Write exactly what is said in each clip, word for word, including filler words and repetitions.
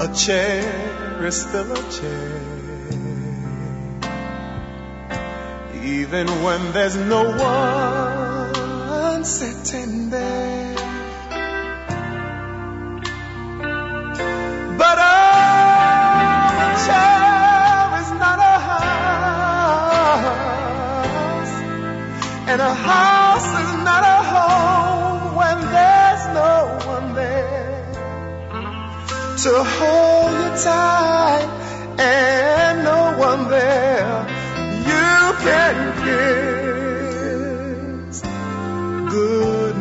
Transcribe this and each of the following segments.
A chair is still a chair, even when there's no one sitting there. But a chair is not a house, and a house is not a home when there's no one there to hold you tight, and no one there you can kiss good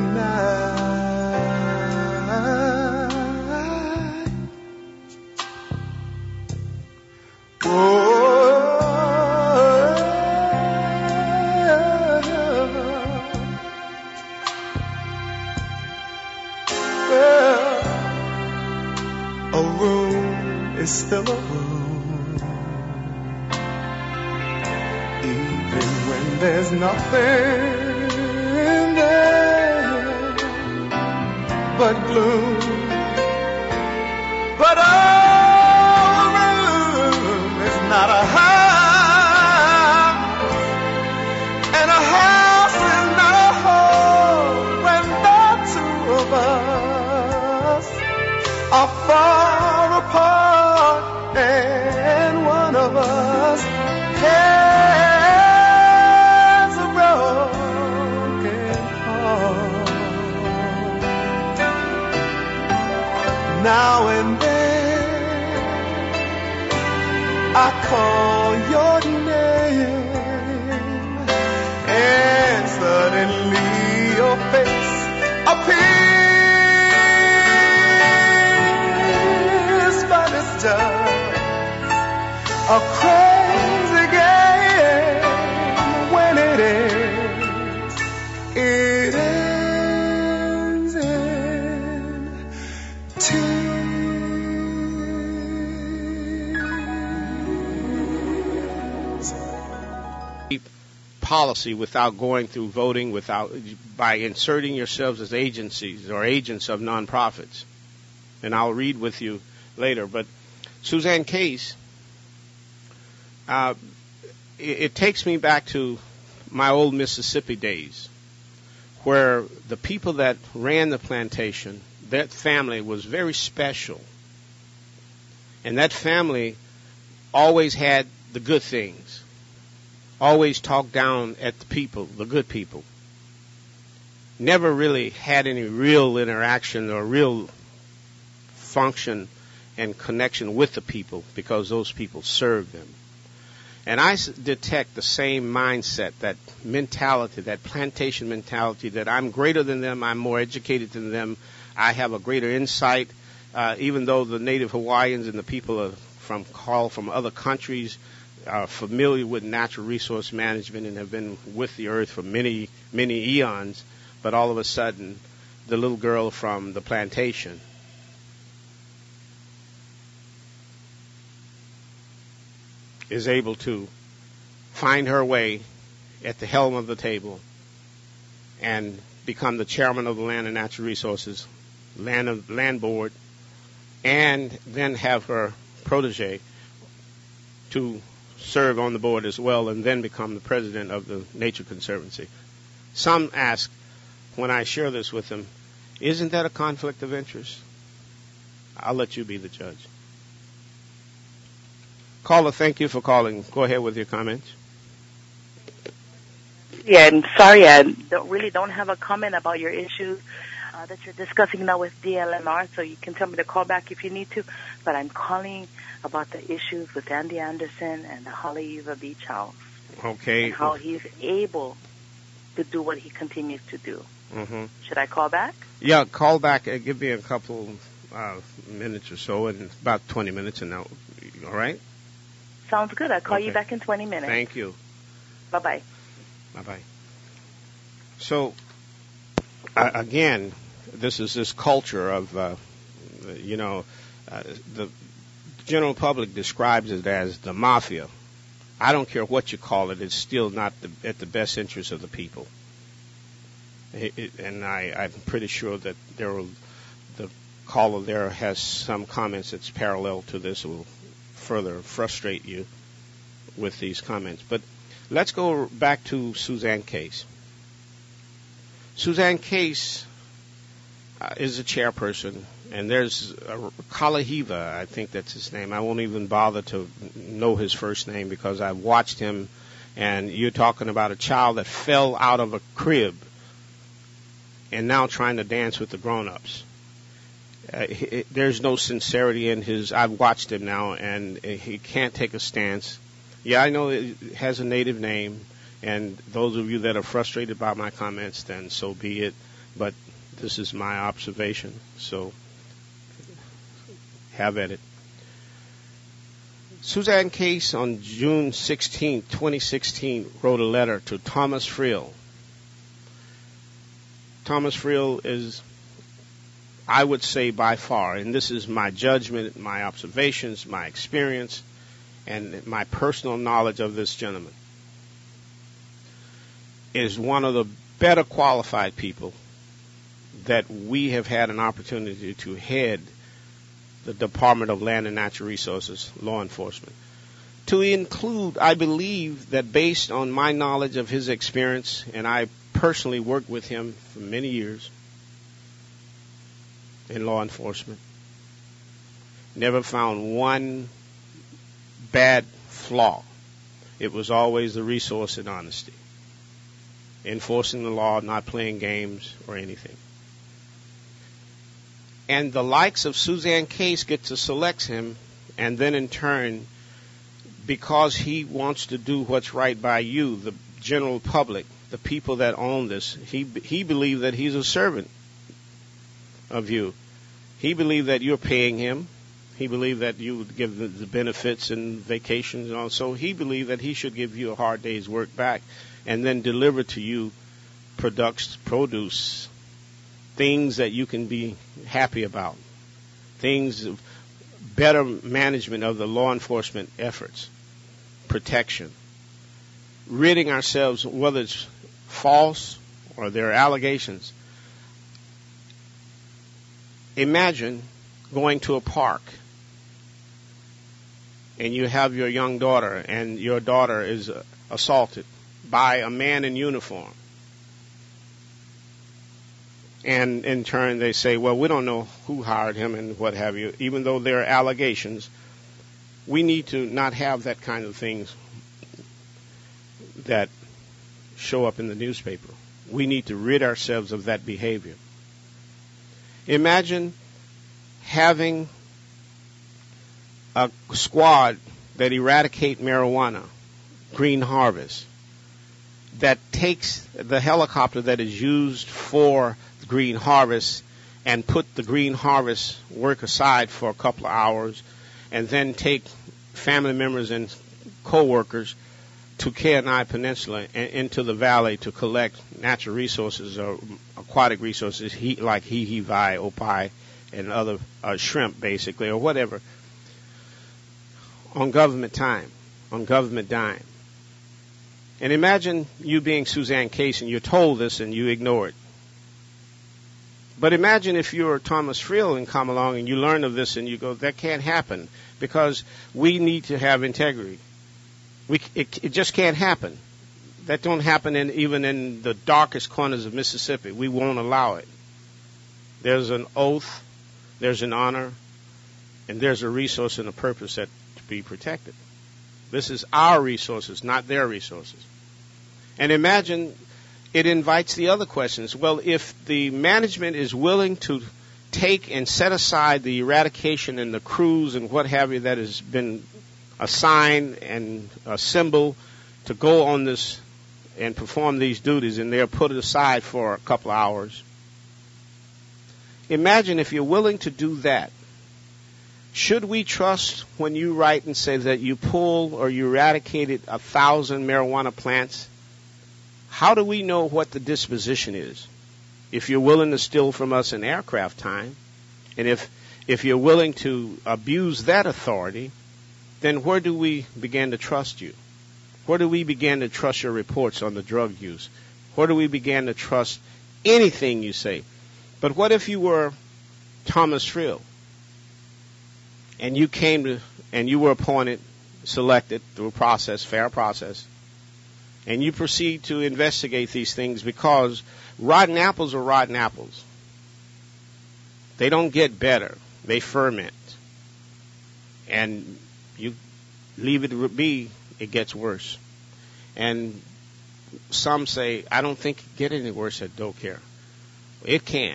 night. Oh, well, a room is still a room, even when there's nothing there but gloom. But a room is not a house, and a house is not a home when the two of us are far apart, and one of us has a broken heart. Now and then I call your name, and suddenly your face appears, but it's just a crazy game. When it ends, it ends in tears. Policy without going through voting, without by inserting yourselves as agencies or agents of nonprofits. And I'll read with you later. But Suzanne Case, uh, it, it takes me back to my old Mississippi days, where the people that ran the plantation, that family was very special. And that family always had the good things, always talked down at the people, the good people. Never really had any real interaction or real function and connection with the people because those people served them. And I detect the same mindset, that mentality, that plantation mentality, that I'm greater than them, I'm more educated than them, I have a greater insight, uh, even though the native Hawaiians and the people are from call from other countries are familiar with natural resource management and have been with the earth for many, many eons, but all of a sudden, the little girl from the plantation is able to find her way at the helm of the table and become the chairman of the Land and Natural Resources Land, of, Land Board, and then have her protege to serve on the board as well, and then become the president of the Nature Conservancy. Some ask, when I share this with them, isn't that a conflict of interest? I'll let you be the judge. Caller, thank you for calling. Go ahead with your comments. Yeah, I'm sorry, I don't, really don't have a comment about your issues uh, that you're discussing now with D L N R, so you can tell me to call back if you need to, but I'm calling about the issues with Andy Anderson and the Haleiwa Beach House. Okay. And how he's able to do what he continues to do. Mm-hmm. Should I call back? Yeah, call back. Uh, give me a couple uh, minutes or so, and about twenty minutes, and now, all right? Sounds good. I'll call okay. you back in twenty minutes. Thank you. Bye-bye. Bye-bye. So, uh, again, this is this culture of, uh, you know, uh, the general public describes it as the mafia. I don't care what you call it. It's still not the, at the best interest of the people. It, it, and I, I'm pretty sure that there will, the caller there has some comments that's parallel to this. It will further frustrate you with these comments. But let's go back to Suzanne Case. Suzanne Case uh, is a chairperson, and there's uh, Kalahiva, I think that's his name. I won't even bother to know his first name because I've watched him, and you're talking about a child that fell out of a crib and now trying to dance with the grown-ups. Uh, he, there's no sincerity in his. I've watched him now, and he can't take a stance. Yeah, I know it has a native name, and those of you that are frustrated by my comments, then so be it. But this is my observation, so have at it. Suzanne Case on June sixteenth, twenty sixteen, wrote a letter to Thomas Friel. Thomas Friel is, I would say by far, and this is my judgment, my observations, my experience, and my personal knowledge of this gentleman, is one of the better qualified people that we have had an opportunity to head the Department of Land and Natural Resources, law enforcement. To include, I believe that based on my knowledge of his experience, and I personally worked with him for many years in law enforcement, never found one bad flaw. It was always the resource and honesty, enforcing the law, not playing games or anything. And the likes of Suzanne Case get to select him, and then in turn, because he wants to do what's right by you, the general public, the people that own this, he he believed that he's a servant of you. He believed that you're paying him. He believed that you would give the, the benefits and vacations and all. So he believed that he should give you a hard day's work back and then deliver to you products, produce, things that you can be happy about, things of better management of the law enforcement efforts, protection, ridding ourselves, whether it's false or there are allegations. Imagine going to a park and you have your young daughter, and your daughter is assaulted by a man in uniform. And in turn, they say, well, we don't know who hired him and what have you. Even though there are allegations, we need to not have that kind of things that show up in the newspaper. We need to rid ourselves of that behavior. Imagine having a squad that eradicate marijuana, Green Harvest, that takes the helicopter that is used for Green Harvest and put the Green Harvest work aside for a couple of hours, and then take family members and co-workers to Kenai Peninsula and into the valley to collect natural resources or aquatic resources he, like hihi-vai, opai, and other uh, shrimp, basically, or whatever, on government time, on government dime. And imagine you being Suzanne Case and you're told this and you ignore it. But imagine if you're Thomas Friel and come along and you learn of this and you go, that can't happen because we need to have integrity. We, it, it just can't happen. That don't happen in, even in the darkest corners of Mississippi. We won't allow it. There's an oath, there's an honor, and there's a resource and a purpose that to be protected. This is our resources, not their resources. And imagine it invites the other questions. Well, if the management is willing to take and set aside the eradication and the crews and what have you that has been assigned and assembled to go on this and perform these duties, and they're put aside for a couple of hours. Imagine if you're willing to do that. Should we trust when you write and say that you pulled or you eradicated a thousand marijuana plants? How do we know what the disposition is? If you're willing to steal from us in aircraft time, and if if you're willing to abuse that authority, then where do we begin to trust you? Where do we begin to trust your reports on the drug use? Where do we begin to trust anything you say? But what if you were Thomas Friel, and you came to, and you were appointed, selected through a process, fair process, and you proceed to investigate these things because rotten apples are rotten apples. They don't get better. They ferment. And you leave it be, it gets worse. And some say, I don't think it can get any worse at DoCare. It can.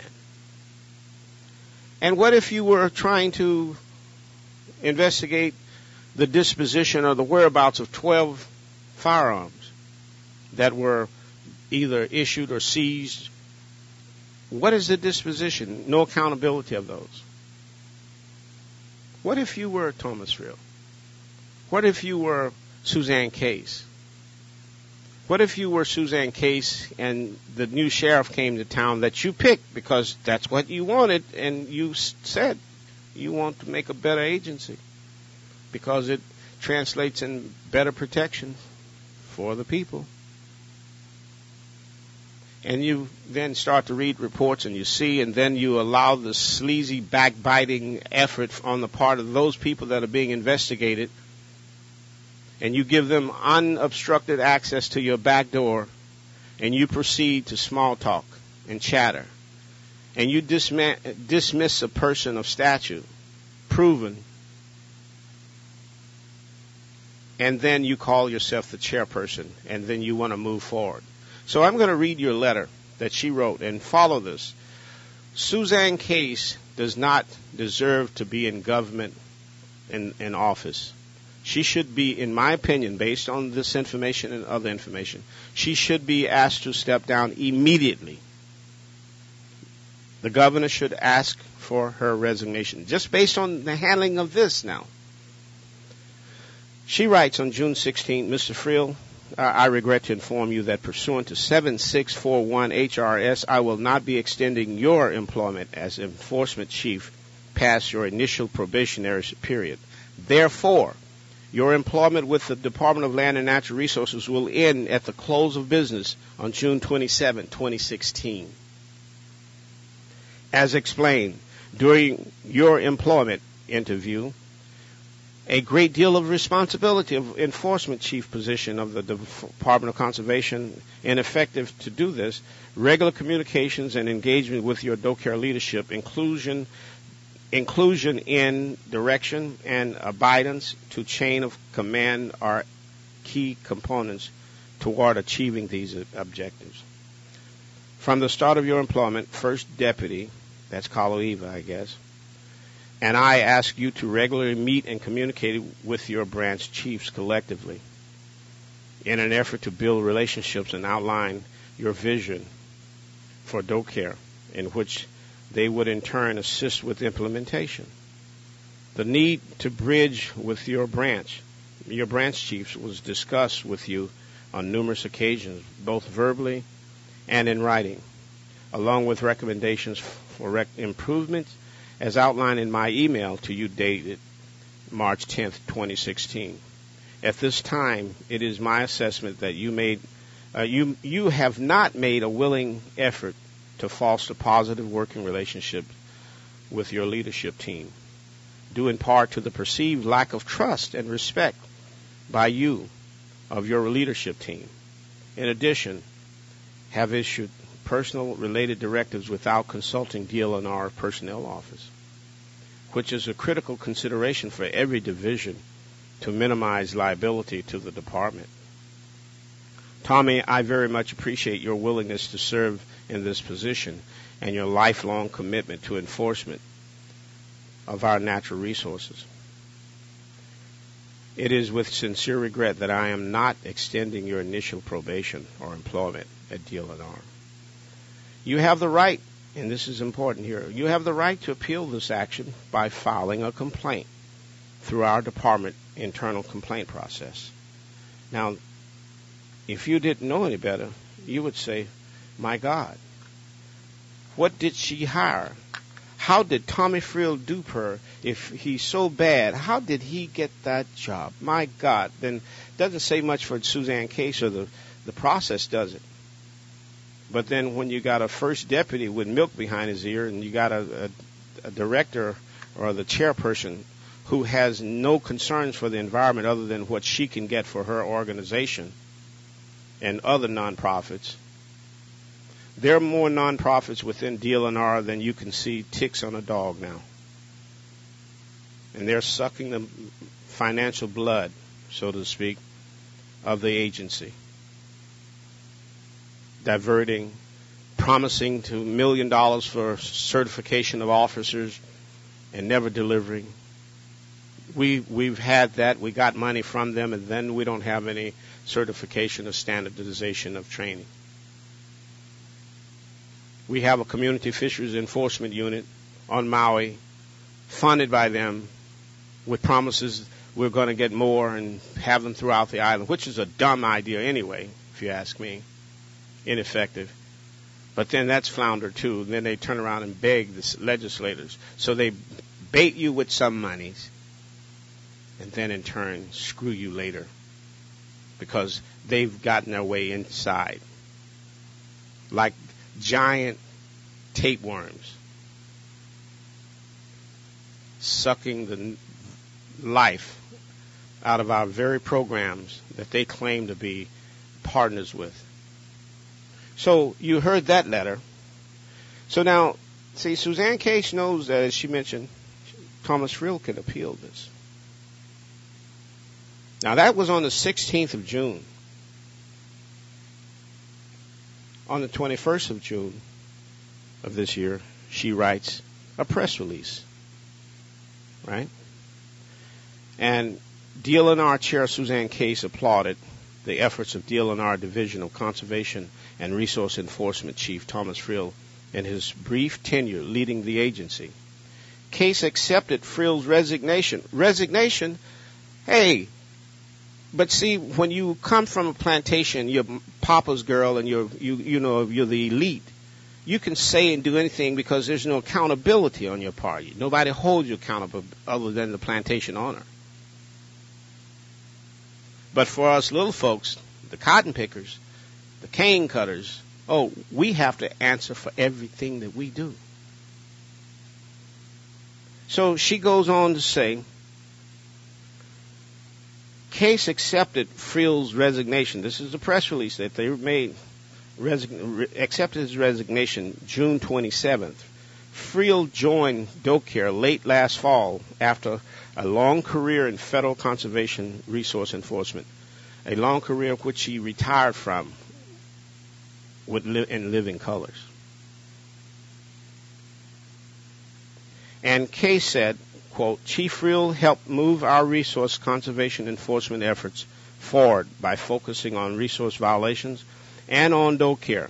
And what if you were trying to investigate the disposition or the whereabouts of twelve firearms that were either issued or seized? What is the disposition? No accountability of those. What if you were Thomas Friel? What if you were Suzanne Case? What if you were Suzanne Case and the new sheriff came to town that you picked because that's what you wanted, and you said you want to make a better agency because it translates in better protection for the people? And you then start to read reports and you see, and then you allow the sleazy backbiting effort on the part of those people that are being investigated, and you give them unobstructed access to your back door, and you proceed to small talk and chatter, and you disma- dismiss a person of stature, proven, and then you call yourself the chairperson, and then you want to move forward. So I'm going to read your letter that she wrote and follow this. Suzanne Case does not deserve to be in government in, in office. She should be, in my opinion, based on this information and other information, she should be asked to step down immediately. The governor should ask for her resignation, just based on the handling of this now. She writes on June sixteenth, Mister Friel, I regret to inform you that pursuant to seven six four one H R S, I will not be extending your employment as enforcement chief past your initial probationary period. Therefore, your employment with the Department of Land and Natural Resources will end at the close of business on June twenty-seventh, twenty sixteen. As explained during your employment interview, a great deal of responsibility of enforcement chief position of the Department of Conservation, ineffective to do this, regular communications and engagement with your DoCare leadership, inclusion inclusion in direction and abidance to chain of command are key components toward achieving these objectives. From the start of your employment, first deputy, that's Kaloiva, I guess, and I ask you to regularly meet and communicate with your branch chiefs collectively in an effort to build relationships and outline your vision for DoCare, in which they would in turn assist with implementation. The need to bridge with your branch, your branch chiefs, was discussed with you on numerous occasions, both verbally and in writing, along with recommendations for rec- improvements as outlined in my email to you dated March tenth, twenty sixteen. At this time, it is my assessment that you made, uh, you you have not made a willing effort to foster positive working relationship with your leadership team, due in part to the perceived lack of trust and respect by you of your leadership team. In addition, have issued personal related directives without consulting D L N R personnel office, which is a critical consideration for every division to minimize liability to the department. Tommy, I very much appreciate your willingness to serve in this position and your lifelong commitment to enforcement of our natural resources. It is with sincere regret that I am not extending your initial probation or employment at D L N R. You have the right, and this is important here, you have the right to appeal this action by filing a complaint through our department internal complaint process. Now, if you didn't know any better, you would say, my God, what did she hire? How did Tommy Friel dupe her if he's so bad? How did he get that job? My God, then it doesn't say much for Suzanne Case, or the, the process does it. But then when you got a first deputy with milk behind his ear, and you got a, a a director or the chairperson who has no concerns for the environment other than what she can get for her organization and other nonprofits. There are more nonprofits within D L N R than you can see ticks on a dog now. And they're sucking the financial blood, so to speak, of the agency. Diverting, promising to a million dollars for certification of officers and never delivering. We, we've had that. We got money from them, and then we don't have any certification or standardization of training. We have a community fisheries enforcement unit on Maui, funded by them, with promises we're going to get more and have them throughout the island, which is a dumb idea anyway, if you ask me. Ineffective. But then that's floundered too. And then they turn around and beg the legislators. So they bait you with some monies, and then in turn screw you later because they've gotten their way inside. Like giant tapeworms sucking the life out of our very programs that they claim to be partners with. So you heard that letter. So now, see, Suzanne Case knows that, as she mentioned, Thomas Friel can appeal this. Now, that was on the sixteenth of June. On the twenty-first of June of this year, she writes a press release, right? And D L N R Chair Suzanne Case applauded the efforts of D L N R Division of Conservation and Resource Enforcement Chief Thomas Friel in his brief tenure leading the agency. Case accepted Friel's resignation. Resignation? Hey, but see, when you come from a plantation, you're Papa's girl and you're, you, you know, you're the elite, you can say and do anything because there's no accountability on your part. Nobody holds you accountable other than the plantation owner. But for us little folks, the cotton pickers, the cane cutters, oh, we have to answer for everything that we do. So she goes on to say, Case accepted Friel's resignation. This is the press release that they made. Resign, accepted his resignation June twenty-seventh. Friel joined DoCare late last fall after a long career in federal conservation resource enforcement, a long career which he retired from with li- in living colors. And Case said, quote, Chief Friel helped move our resource conservation enforcement efforts forward by focusing on resource violations and on DoCare,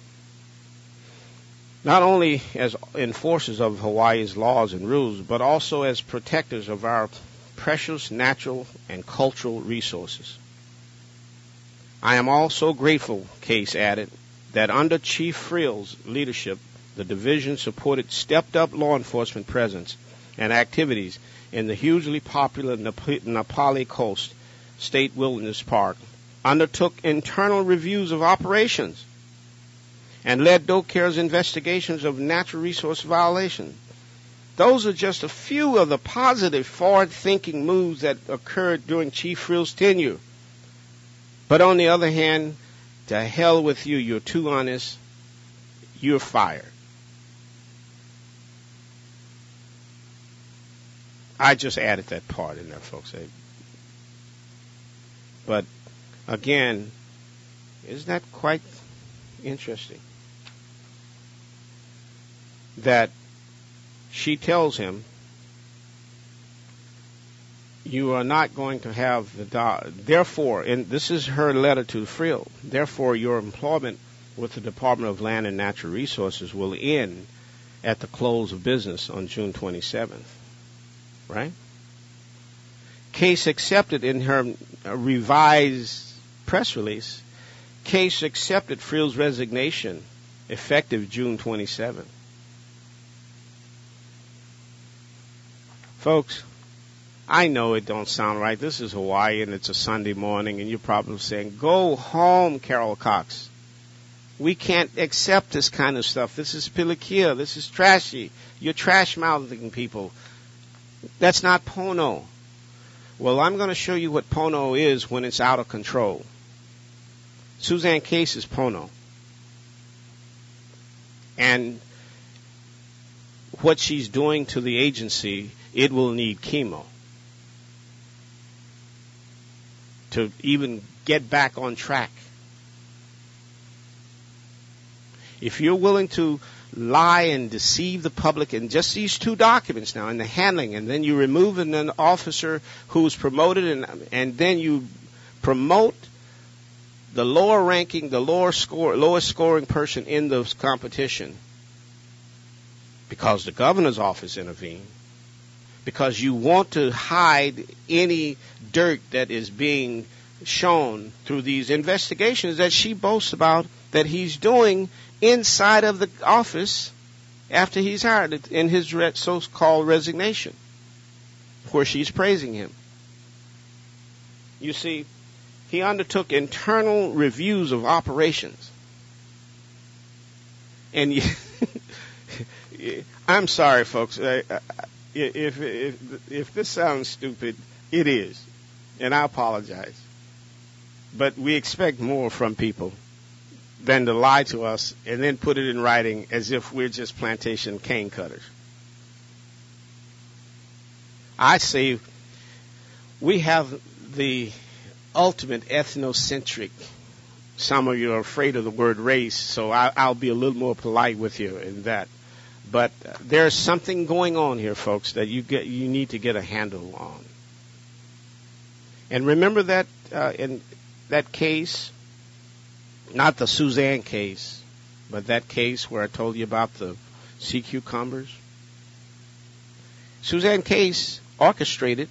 not only as enforcers of Hawaii's laws and rules, but also as protectors of our precious natural and cultural resources. I am also grateful, Case added, that under Chief Friel's leadership, the division supported stepped-up law enforcement presence and activities in the hugely popular Nap- Na Pali Coast State Wilderness Park, undertook internal reviews of operations, and led DoCare's investigations of natural resource violations. Those are just a few of the positive, forward-thinking moves that occurred during Chief Friel's tenure. But on the other hand, to hell with you, you're too honest, you're fired. I just added that part in there, folks. But again, isn't that quite interesting? That she tells him, you are not going to have the do- therefore, and this is her letter to Friel, therefore your employment with the Department of Land and Natural Resources will end at the close of business on June twenty-seventh. Right? Case accepted in her revised press release, Case accepted Friel's resignation effective June twenty-seventh. Folks, I know it don't sound right. This is Hawaii and it's a Sunday morning and you're probably saying, go home, Carol Cox. We can't accept this kind of stuff. This is pilikia. This is trashy. You're trash-mouthing people. That's not Pono. Well, I'm going to show you what Pono is when it's out of control. Suzanne Case is Pono. And what she's doing to the agency, it will need chemo to even get back on track. If you're willing to lie and deceive the public in just these two documents now, in the handling, and then you remove an officer who's promoted, and and then you promote the lower ranking, the lower score, lowest scoring person in the competition, because the governor's office intervened, because you want to hide any dirt that is being shown through these investigations that she boasts about that he's doing inside of the office after he's hired in his so-called resignation, where she's praising him. You see, he undertook internal reviews of operations. And you, I'm sorry, folks. If, if, if this sounds stupid, it is. And I apologize. But we expect more from people than to lie to us and then put it in writing as if we're just plantation cane cutters. I say we have the ultimate ethnocentric. Some of you are afraid of the word race, so I, I'll be a little more polite with you in that. But uh, there's something going on here, folks, that you get you need to get a handle on. And remember that uh, in that case, not the Suzanne case, but that case where I told you about the sea cucumbers. Suzanne Case orchestrated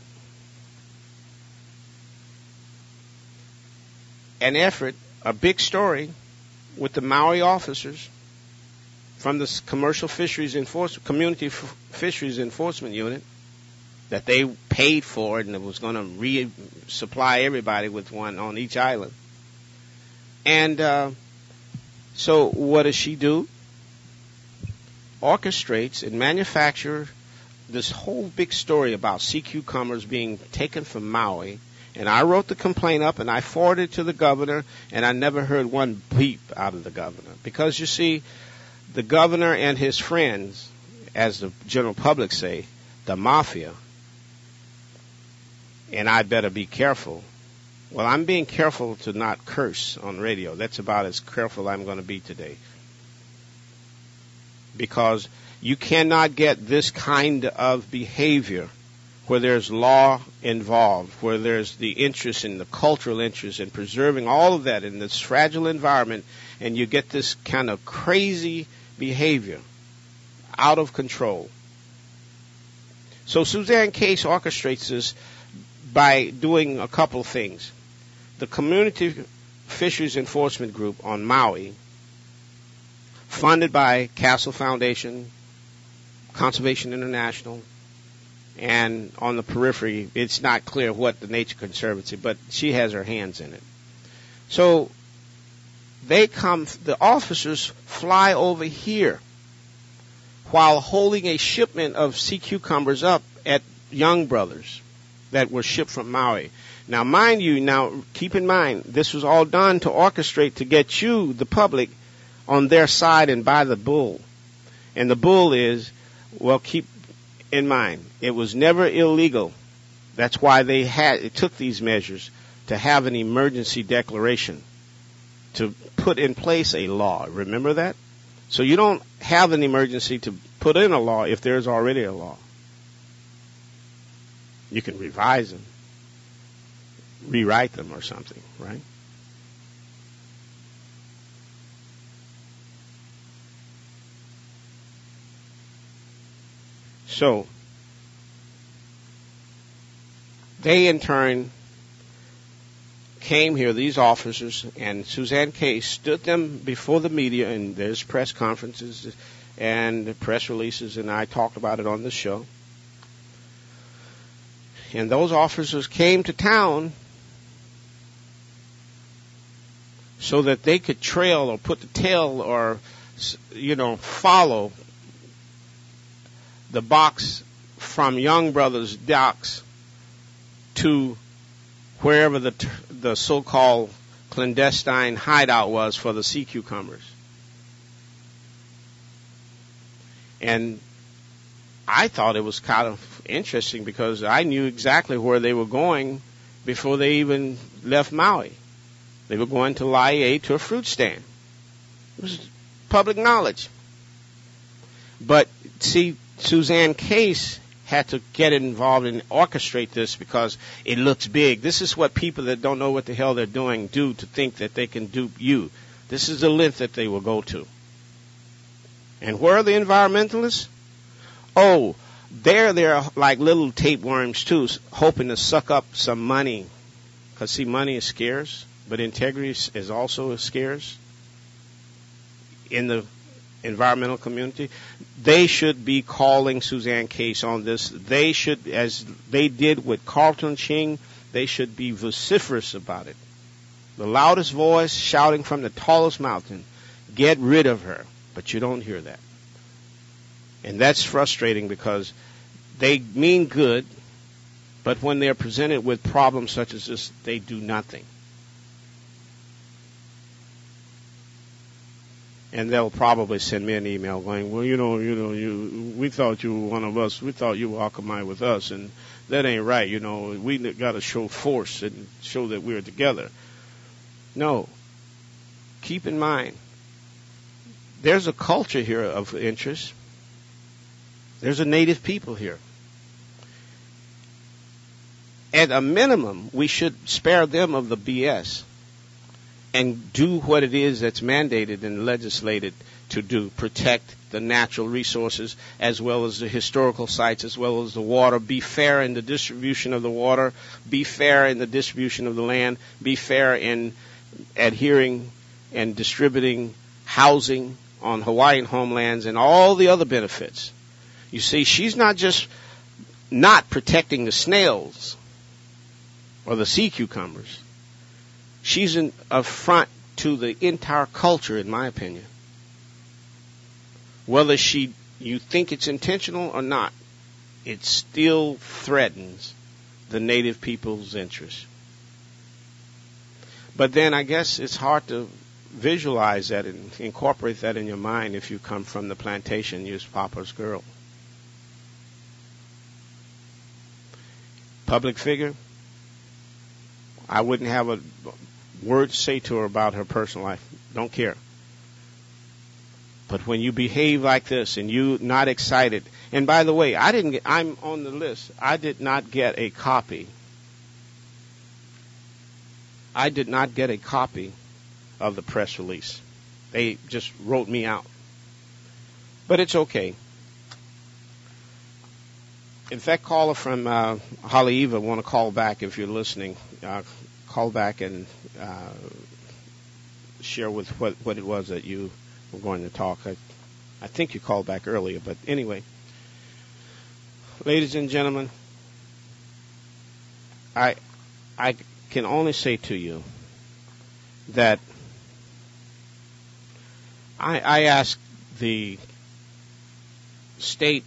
an effort, a big story, with the Maui officers from the Commercial Fisheries Enforcement, Community F- Fisheries Enforcement Unit that they paid for, and it was going to resupply everybody with one on each island. And uh, so what does she do? Orchestrates and manufactures this whole big story about sea cucumbers being taken from Maui. And I wrote the complaint up, and I forwarded it to the governor, and I never heard one beep out of the governor. Because, you see, the governor and his friends, as the general public say, the mafia, and I'd better be careful. Well, I'm being careful to not curse on radio. That's about as careful I'm going to be today. Because you cannot get this kind of behavior where there's law involved, where there's the interest in the cultural interest in preserving all of that in this fragile environment, and you get this kind of crazy behavior out of control. So Suzanne Case orchestrates this by doing a couple of things. The Community Fisheries Enforcement Group on Maui, funded by Castle Foundation, Conservation International, and on the periphery, it's not clear what the Nature Conservancy, but she has her hands in it. So they come, the officers fly over here while holding a shipment of sea cucumbers up at Young Brothers that were shipped from Maui. Now, mind you, now keep in mind, this was all done to orchestrate to get you, the public, on their side and buy the bull. And the bull is, well, keep in mind, it was never illegal. That's why they had it took these measures to have an emergency declaration to put in place a law. Remember that? So you don't have an emergency to put in a law if there's already a law. You can revise them, rewrite them or something, right? So they in turn came here, these officers, and Suzanne Case stood them before the media, and there's press conferences and press releases, and I talked about it on the show. And those officers came to town so that they could trail or put the tail or, you know, follow the box from Young Brothers docks to wherever the the so-called clandestine hideout was for the sea cucumbers. And I thought it was kind of interesting because I knew exactly where they were going before they even left Maui. They were going to Laie to a fruit stand. It was public knowledge. But see, Suzanne Case had to get involved and orchestrate this because it looks big. This is what people that don't know what the hell they're doing do to think that they can dupe you. This is the length that they will go to. And where are the environmentalists? Oh, they're there like little tapeworms too, hoping to suck up some money. Because see, money is scarce, but integrity is also scarce in the environmental community. They should be calling Suzanne Case on this. They should, as they did with Carlton Ching, they should be vociferous about it. The loudest voice shouting from the tallest mountain, get rid of her. But you don't hear that. And that's frustrating because they mean good, but when they're presented with problems such as this, they do nothing. And they'll probably send me an email going, well, you know, you know, you, we thought you were one of us. We thought you were Akamai with us, and that ain't right. You know, we got to show force and show that we're together. No. Keep in mind, there's a culture here of interest. There's a native people here. At a minimum, we should spare them of the B S and do what it is that's mandated and legislated to do. Protect the natural resources as well as the historical sites as well as the water. Be fair in the distribution of the water. Be fair in the distribution of the land. Be fair in adhering and distributing housing on Hawaiian homelands and all the other benefits. You see, she's not just not protecting the snails or the sea cucumbers. She's an affront to the entire culture, in my opinion. Whether she, you think it's intentional or not, it still threatens the native people's interests. But then I guess it's hard to visualize that and incorporate that in your mind if you come from the plantation, you're Papa's girl. Public figure, I wouldn't have a word to say to her about her personal life. Don't care. But when you behave like this and you not excited, and by the way, I didn't get, I'm on the list. I did not get a copy. I did not get a copy of the press release. They just wrote me out. But it's okay. If that caller from uh, Haleiwa want to call back, if you're listening, uh, call back and uh, share with what, what it was that you were going to talk. I, I think you called back earlier, but anyway. Ladies and gentlemen, I I can only say to you that I, I asked the state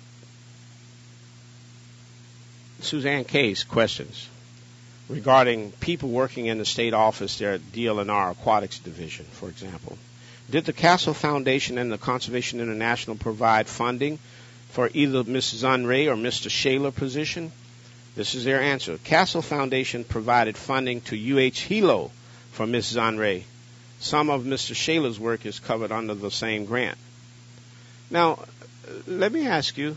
Suzanne Case questions regarding people working in the state office there at D L N R Aquatics Division, for example. Did the Castle Foundation and the Conservation International provide funding for either Miz Zunray or Mister Shaler position? This is their answer. Castle Foundation provided funding to U H Hilo for Miz Zunray. Some of Mister Shaler's work is covered under the same grant. Now, let me ask you,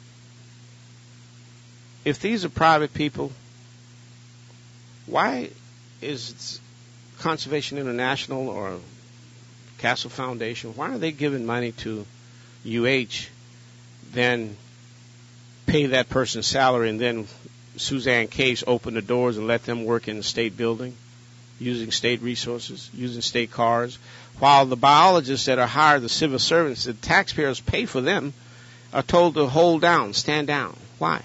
if these are private people, why is Conservation International or Castle Foundation, why are they giving money to U H, then pay that person's salary, and then Suzanne Case open the doors and let them work in the state building, using state resources, using state cars, while the biologists that are hired, the civil servants, the taxpayers pay for them, are told to hold down, stand down. Why?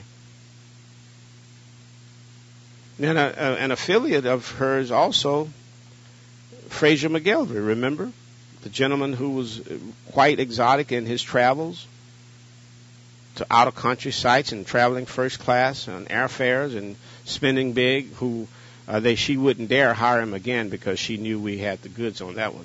Then a, a, an affiliate of hers also Fraser McGillivray, remember? The gentleman who was quite exotic in his travels to out-of-country sites and traveling first class on airfares and spending big, who uh, they she wouldn't dare hire him again because she knew we had the goods on that one.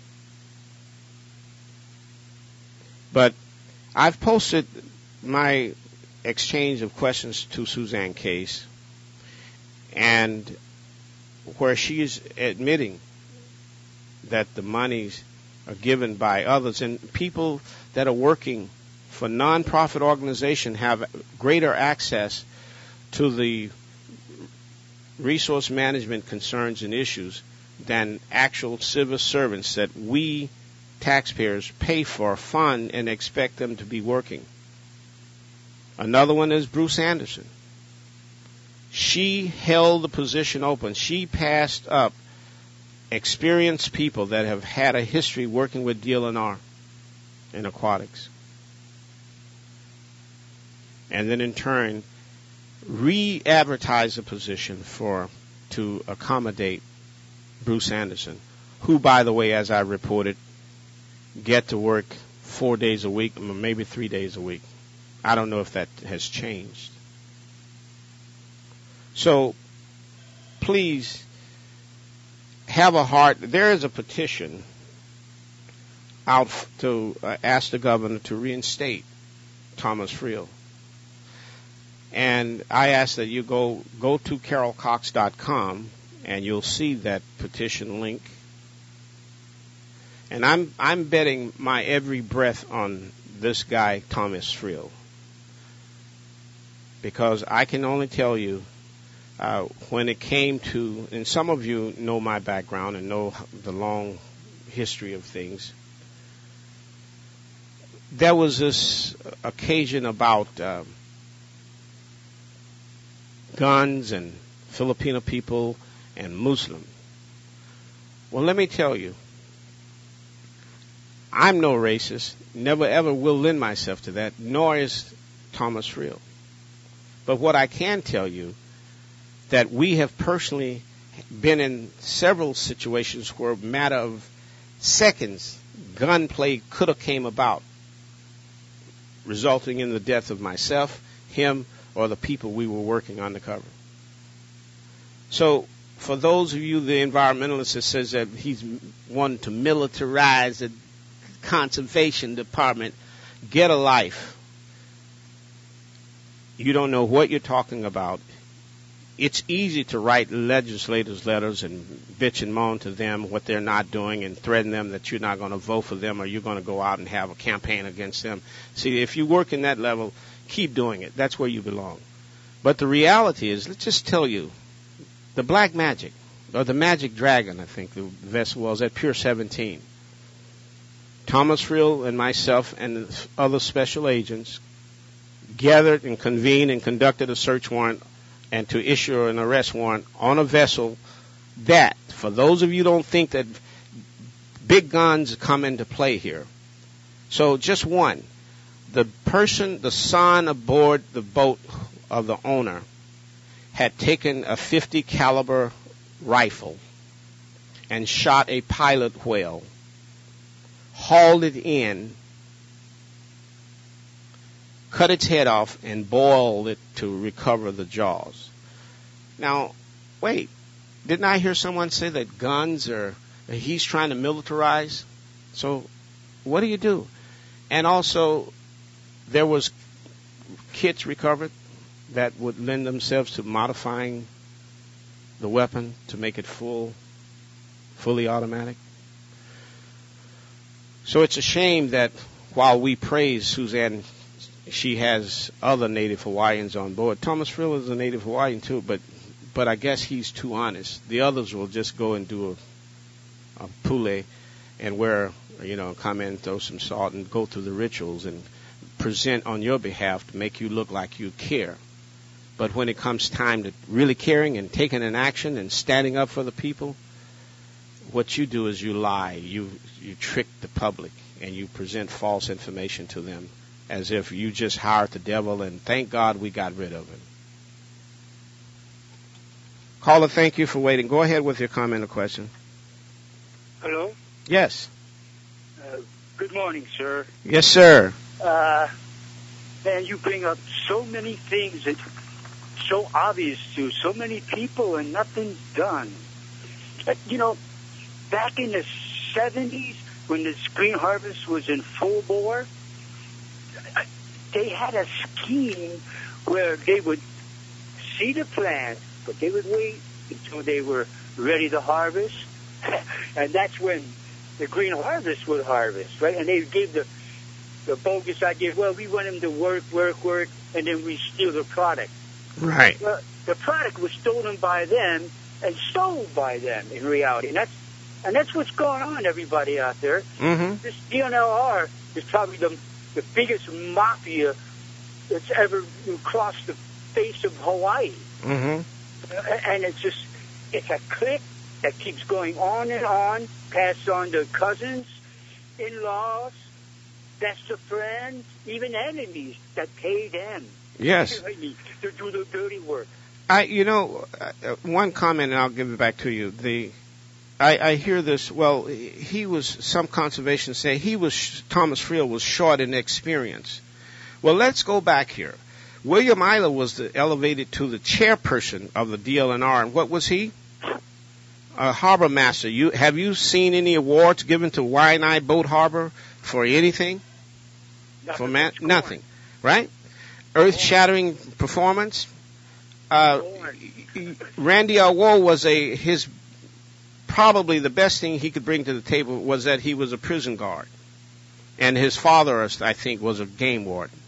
But I've posted my exchange of questions to Suzanne Case, and where she is admitting that the monies are given by others, and people that are working for nonprofit organizations have greater access to the resource management concerns and issues than actual civil servants that we taxpayers pay for, fund, and expect them to be working. Another one is Bruce Anderson. She held the position open. She passed up experienced people that have had a history working with D L N R in aquatics. And then in turn, re-advertised the position for to accommodate Bruce Anderson, who, by the way, as I reported, get to work four days a week, maybe three days a week. I don't know if that has changed. So, please have a heart. There is a petition out to uh, ask the governor to reinstate Thomas Friel. And I ask that you go go to carol cox dot com and you'll see that petition link. And I'm I'm betting my every breath on this guy, Thomas Friel, because I can only tell you uh, when it came to, and some of you know my background and know the long history of things. There was this occasion about uh, guns and Filipino people and Muslim. Well, let me tell you, I'm no racist, never ever will lend myself to that, nor is Thomas Friel. But what I can tell you, that we have personally been in several situations where a matter of seconds, gunplay could have came about, resulting in the death of myself, him, or the people we were working undercover. So, for those of you, the environmentalists that says that he's wanting to militarize the conservation department, get a life. You don't know what you're talking about. It's easy to write legislators letters and bitch and moan to them what they're not doing and threaten them that you're not going to vote for them or you're going to go out and have a campaign against them. See, if you work in that level, keep doing it. That's where you belong. But the reality is, let's just tell you, the Black Magic, or the Magic Dragon, I think the vessel was, at Pier seventeen. Thomas Friel and myself and other special agents gathered and convened and conducted a search warrant and to issue an arrest warrant on a vessel that, for those of you who don't think that big guns come into play here. So just one, the person, the son aboard the boat of the owner had taken a fifty caliber rifle and shot a pilot whale, hauled it in, cut its head off, and boiled it to recover the jaws. Now, wait, didn't I hear someone say that guns are, he's trying to militarize? So, what do you do? And also, there was kits recovered that would lend themselves to modifying the weapon to make it full, fully automatic. So it's a shame that while we praise Suzanne, she has other Native Hawaiians on board. Thomas Friel is a Native Hawaiian too, but but I guess he's too honest. The others will just go and do a, a pule and wear, you know, come in, throw some salt, and go through the rituals and present on your behalf to make you look like you care. But when it comes time to really caring and taking an action and standing up for the people, what you do is you lie. You you trick the public and you present false information to them as if you just hired the devil and thank God we got rid of him. Caller, thank you for waiting. Go ahead with your comment or question. Hello? Yes. Uh, good morning, sir. Yes, sir. Uh, man, you bring up so many things that so obvious to so many people and nothing's done. Uh, you know, back in the seventies, when the Green Harvest was in full bore, they had a scheme where they would see the plant, but they would wait until they were ready to harvest. And that's when the Green Harvest would harvest, right? And they gave the the bogus idea, well, we want them to work, work, work, and then we steal the product. Right. Well, the product was stolen by them and sold by them in reality. And that's and that's what's going on, everybody out there. Mm-hmm. This D N L R is probably the, the biggest mafia that's ever crossed the face of Hawaii. Mm-hmm. And it's just, it's a clique that keeps going on and on, passed on to cousins, in-laws, best of friends, even enemies that pay them. Yes. To do the dirty work. I, you know, uh, one comment, and I'll give it back to you. The, I, I hear this. Well, he was. Some conservationists say he was. Thomas Friel was short in experience. Well, let's go back here. William Isler was the, elevated to the chairperson of the D L N R, and what was he? A harbor master. You have you seen any awards given to Waianae Boat Harbor for anything? Nothing. For man, nothing, right? Earth-shattering performance. Uh, Randy Alwo was a his probably the best thing he could bring to the table was that he was a prison guard, and his father, I think, was a game warden.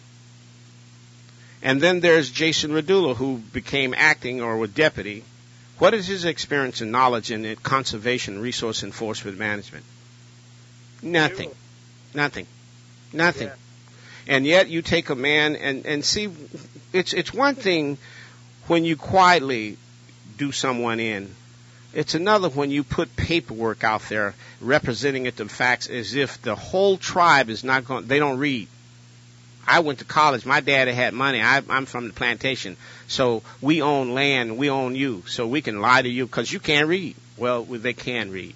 And then there's Jason Radula, who became acting or was deputy. What is his experience and knowledge in conservation, resource enforcement management? Nothing, nothing, nothing. Yeah. And yet you take a man and, and see, it's it's one thing when you quietly do someone in. It's another when you put paperwork out there representing it, the facts, as if the whole tribe is not going, they don't read. I went to college. My daddy had money. I, I'm from the plantation. So we own land. We own you. So we can lie to you because you can't read. Well, they can read.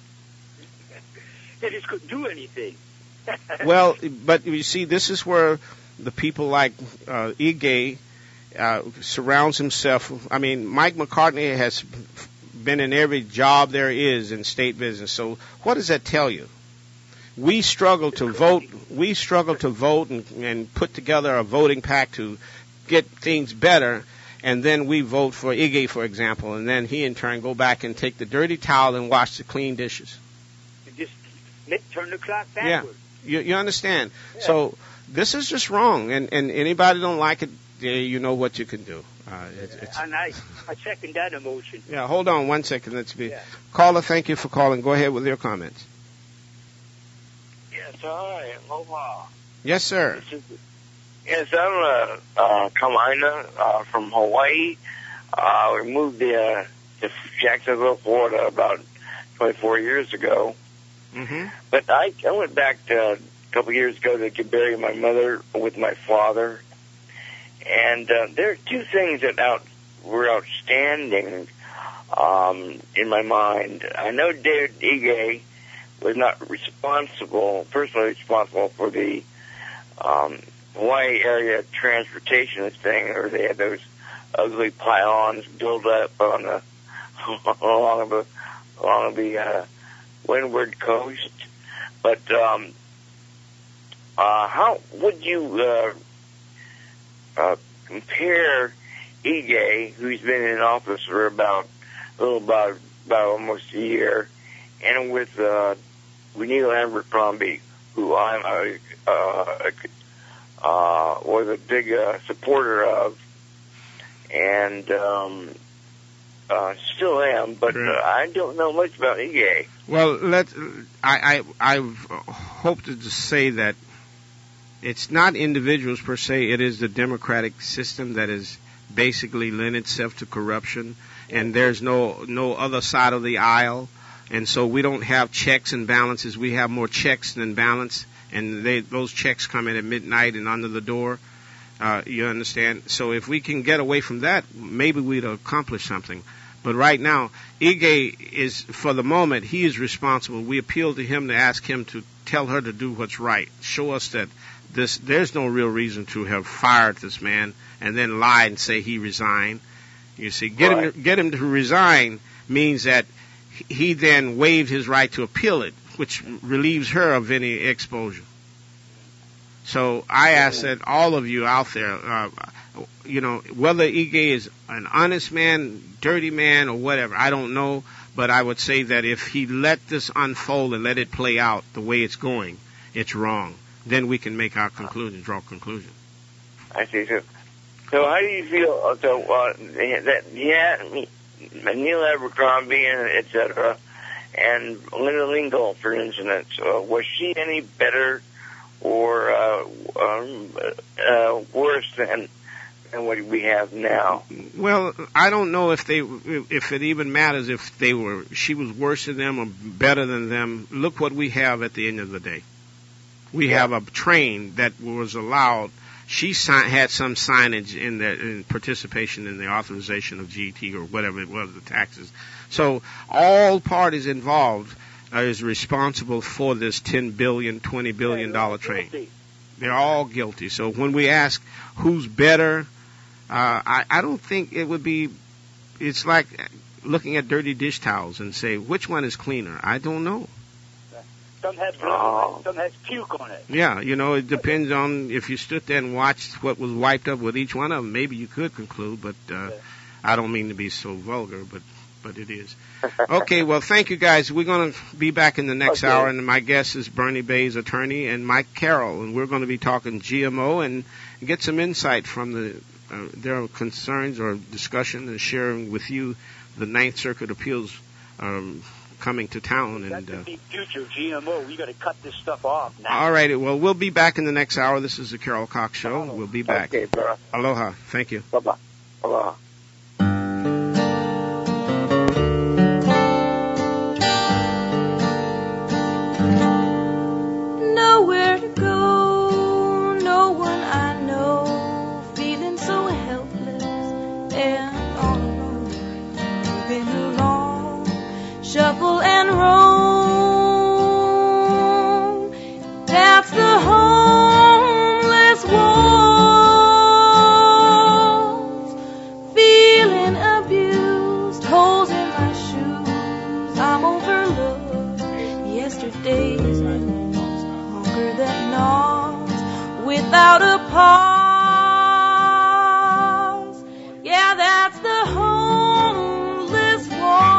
They just couldn't do anything. Well, but you see, this is where the people like uh, Ige uh, surrounds himself. I mean, Mike McCartney has been in every job there is in state business. So what does that tell you? We struggle to vote. We struggle to vote and, and put together a voting pack to get things better, and then we vote for Ige, for example, and then he in turn go back and take the dirty towel and wash the clean dishes. Just turn the clock backward. Yeah, you, you understand. Yeah. So this is just wrong, and and anybody don't like it, you know what you can do. Uh, it, it's, and I, I second that emotion. Yeah, hold on one second. Let's be Yeah. caller. Thank you for calling. Go ahead with your comments. Yes, hi, aloha. Yes, sir. Yes, I'm uh, uh, Kamina uh, from Hawaii. Uh, we moved to, uh, to Jacksonville, Florida about twenty-four years ago. Mm-hmm. But I, I went back to, a couple years ago to get buried my mother with my father. And uh, there are two things that out, were outstanding um, in my mind. I know David Ige was not responsible, personally responsible for the um, Hawaii area transportation thing, or they had those ugly pylons built up on the along the along the uh, windward coast. But um, uh, how would you uh, uh, compare Ige, who's been in office for about a little about about almost a year, and with uh, Neil Abercrombie, who I'm a, uh, uh, was a big uh, supporter of, and um, uh, still am, but uh, I don't know much about Ige. Well, let I I I hope to just say that it's not individuals per se. It is the democratic system that is basically lent itself to corruption, and there's no no other side of the aisle. And so we don't have checks and balances. We have more checks than balance, and they, those checks come in at midnight and under the door. Uh, you understand? So if we can get away from that, maybe we'd accomplish something. But right now, Ige is, for the moment, he is responsible. We appeal to him to ask him to tell her to do what's right. Show us that this, there's no real reason to have fired this man and then lie and say he resigned. You see, get right. him, get him to resign means that he then waived his right to appeal it, which relieves her of any exposure. So I ask that all of you out there, uh, you know, whether Ige is an honest man, dirty man, or whatever, I don't know. But I would say that if he let this unfold and let it play out the way it's going, it's wrong. Then we can make our conclusion, draw conclusion. I see. So, so how do you feel? So uh, that yeah, Neil Abercrombie and et cetera, and Linda Lingle, for instance, uh, was she any better or uh, um, uh, worse than than what we have now? Well, I don't know if they, if it even matters if they were, she was worse than them or better than them. Look what we have at the end of the day. We yeah. have a train that was allowed. She si- had some signage in the in participation in the authorization of G T or whatever it was, the taxes. So all parties involved uh, is responsible for this ten billion, twenty billion dollar train. Guilty. They're all guilty. So when we ask who's better, uh, I, I don't think it would be. It's like looking at dirty dish towels and say which one is cleaner. I don't know. Some has blood, some has puke on it. Yeah, you know, it depends on if you stood there and watched what was wiped up with each one of them. Maybe you could conclude, but uh, yeah. I don't mean to be so vulgar, but but it is. Okay, well, thank you guys. We're going to be back in the next okay. hour, and my guest is Bernie Bay's attorney and Mike Carroll, and we're going to be talking G M O and get some insight from the uh, their concerns or discussion and sharing with you the Ninth Circuit Appeals um coming to town. And that's the uh, big future, G M O. We got to cut this stuff off now. All right. Well, we'll be back in the next hour. This is the Carol Cox Show. We'll be back. Okay, bro. Aloha. Thank you. Bye-bye. Aloha. Nowhere to go, no one I know, feeling so helpless and all alone. Been alone. Shuffle and roam. That's the homeless walls. Feeling abused, holes in my shoes. I'm overlooked. Yesterday's hunger that gnaws without a pause. Yeah, that's the homeless wall.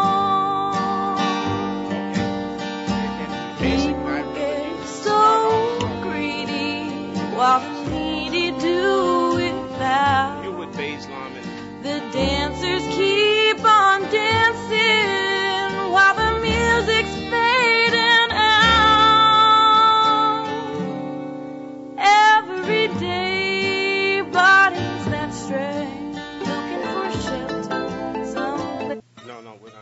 While the needy do without. You with Bays Lawman. The dancers keep on dancing while the music's fading out. Every day, bodies that stray, looking for shelter. Some... No, no, we're not.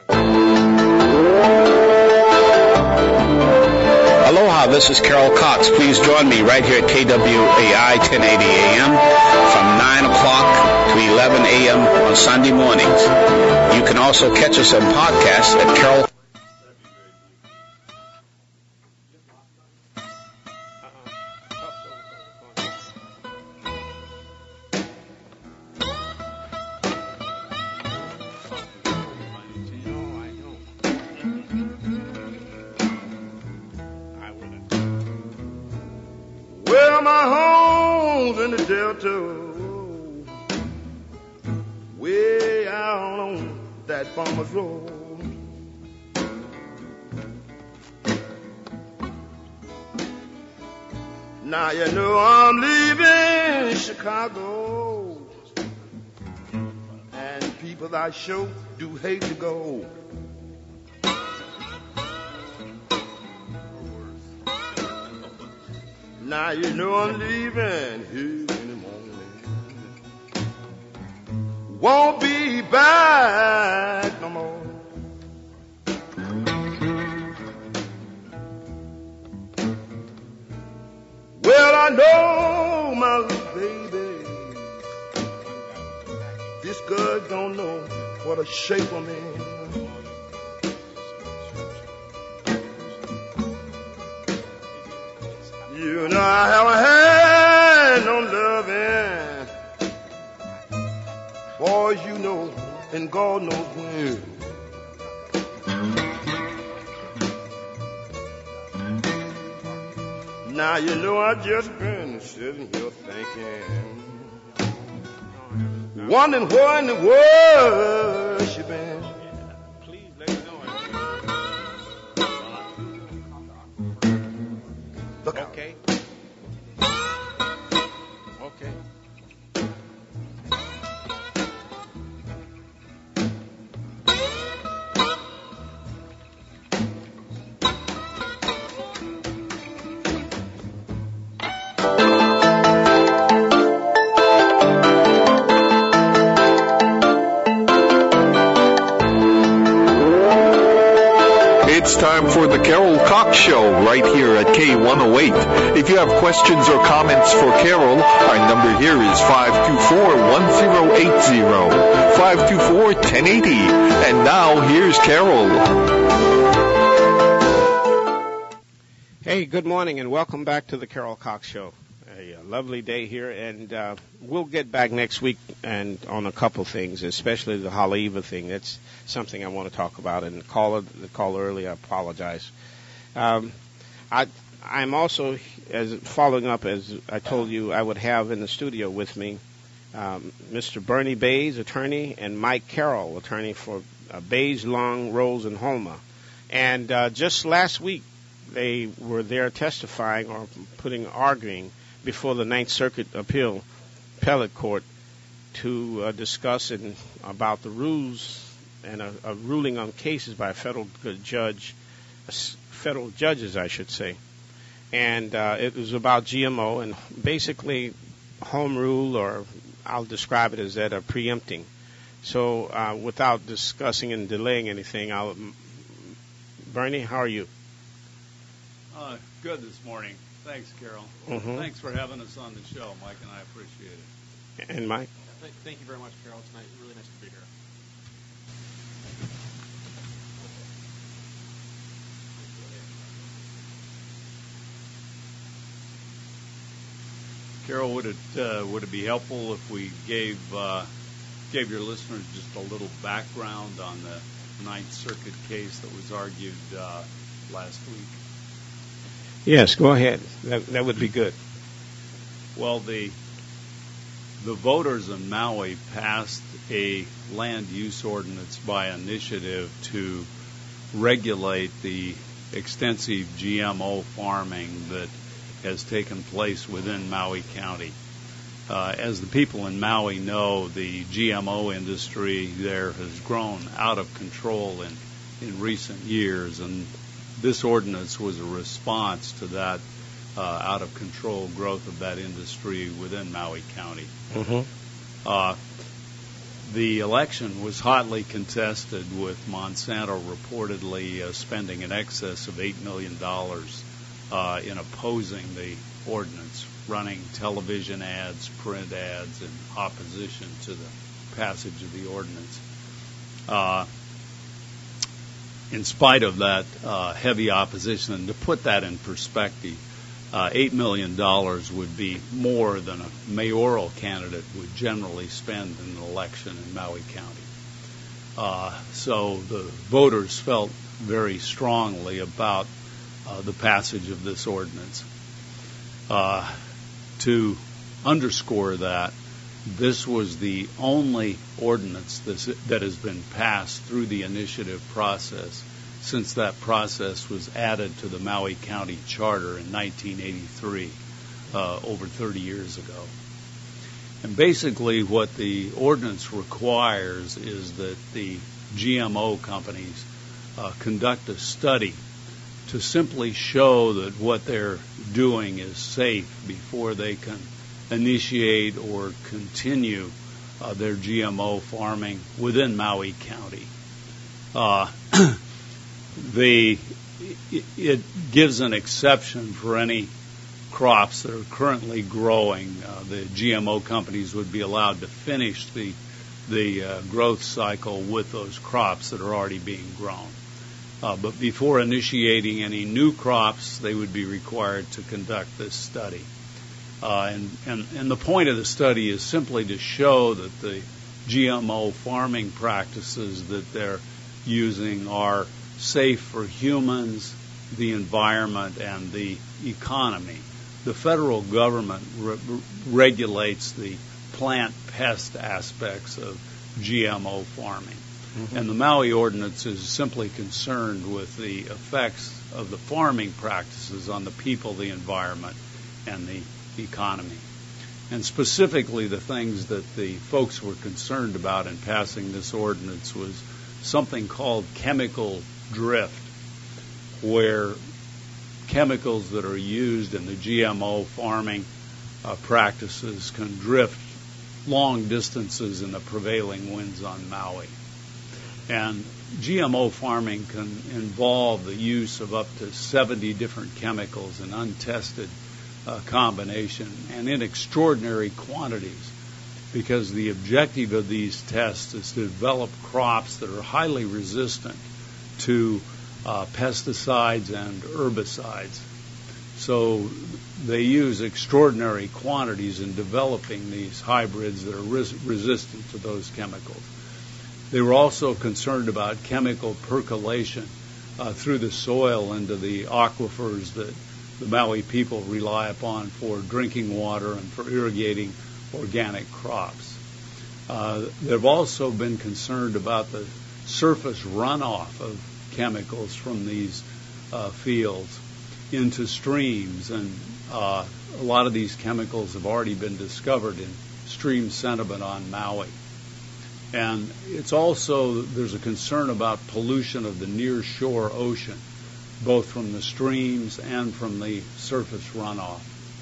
Aloha, this is Carol Cox. Please join me right here at K W A I ten eighty A M from nine o'clock to eleven A M on Sunday mornings. You can also catch us on podcasts at Carol. Well, my home's in the Delta, way out on that farmer's road. Now you know I'm leaving Chicago, and people I sure do hate to go. Now you know I'm leaving here in the morning. Won't be back no more. Well, I know my little baby, this girl don't know what a shape I'm in. You know I haven't had no loving, for you know, and God knows when. Now you know I just been sitting here thinking, wondering where in the world she been. Please let me know. Look out. Okay. Okay. It's time for the Carol Cox Show right here at K one oh eight. If you have questions or comments for Carol, our number here is five two four, one oh eight oh, five two four, one oh eight oh. And now here's Carol. Hey, good morning and welcome back to the Carol Cox Show. A, a lovely day here, and uh, we'll get back next week and on a couple things, especially the Haleiwa thing. That's something I want to talk about. And the caller, the caller earlier, I apologize. Um, I, I'm also as following up, as I told you, I would have in the studio with me um, Mister Bernie Bays, attorney, and Mike Carroll, attorney for uh, Bays, Long, Rolls, and Holma. And uh, just last week, they were there testifying or putting arguing before the Ninth Circuit Appeal Appellate Court to uh, discuss in, about the rules and a, a ruling on cases by a federal judge, federal judges, I should say. And uh, it was about G M O and basically home rule, or I'll describe it as that, are preempting. So uh, without discussing and delaying anything, I'll, Bernie, how are you? Uh, good this morning. Thanks, Carol. Mm-hmm. Thanks for having us on the show, Mike, and I appreciate it. And Mike? Th- thank you very much, Carol. It's nice, really nice to be here. Carol, would it uh, would it be helpful if we gave uh, gave your listeners just a little background on the Ninth Circuit case that was argued uh, last week? Yes, go ahead. That that would be good. Well, the the voters in Maui passed a land use ordinance by initiative to regulate the extensive G M O farming that has taken place within Maui County. Uh, as the people in Maui know, the G M O industry there has grown out of control in, in recent years, and this ordinance was a response to that uh, out-of-control growth of that industry within Maui County. Mm-hmm. Uh, the election was hotly contested, with Monsanto reportedly uh, spending in excess of eight million dollars uh, in opposing the ordinance, running television ads, print ads, in opposition to the passage of the ordinance. Uh, In spite of that uh, heavy opposition, and to put that in perspective, uh, eight million dollars would be more than a mayoral candidate would generally spend in an election in Maui County. Uh, so the voters felt very strongly about uh, the passage of this ordinance. Uh, to underscore that, this was the only ordinance this, that has been passed through the initiative process since that process was added to the Maui County Charter in nineteen eighty-three, uh, over thirty years ago. And basically what the ordinance requires is that the G M O companies uh, conduct a study to simply show that what they're doing is safe before they can initiate or continue uh, their G M O farming within Maui County. Uh, the, it, it gives an exception for any crops that are currently growing. Uh, the G M O companies would be allowed to finish the the uh, growth cycle with those crops that are already being grown. Uh, but before initiating any new crops, they would be required to conduct this study. Uh, and, and, and the point of the study is simply to show that the G M O farming practices that they're using are safe for humans, the environment, and the economy. The federal government re- regulates the plant pest aspects of G M O farming. Mm-hmm. And the Maui Ordinance is simply concerned with the effects of the farming practices on the people, the environment, and the economy. And specifically, the things that the folks were concerned about in passing this ordinance was something called chemical drift, where chemicals that are used in the G M O farming uh, practices can drift long distances in the prevailing winds on Maui. And G M O farming can involve the use of up to seventy different chemicals in untested uh, combination and in extraordinary quantities, because the objective of these tests is to develop crops that are highly resistant to uh, pesticides and herbicides. So they use extraordinary quantities in developing these hybrids that are res- resistant to those chemicals. They were also concerned about chemical percolation uh, through the soil into the aquifers that the Maui people rely upon for drinking water and for irrigating organic crops. Uh, they've also been concerned about the surface runoff of chemicals from these uh, fields into streams, and uh, a lot of these chemicals have already been discovered in stream sediment on Maui. And it's also, there's a concern about pollution of the near-shore ocean, both from the streams and from the surface runoff.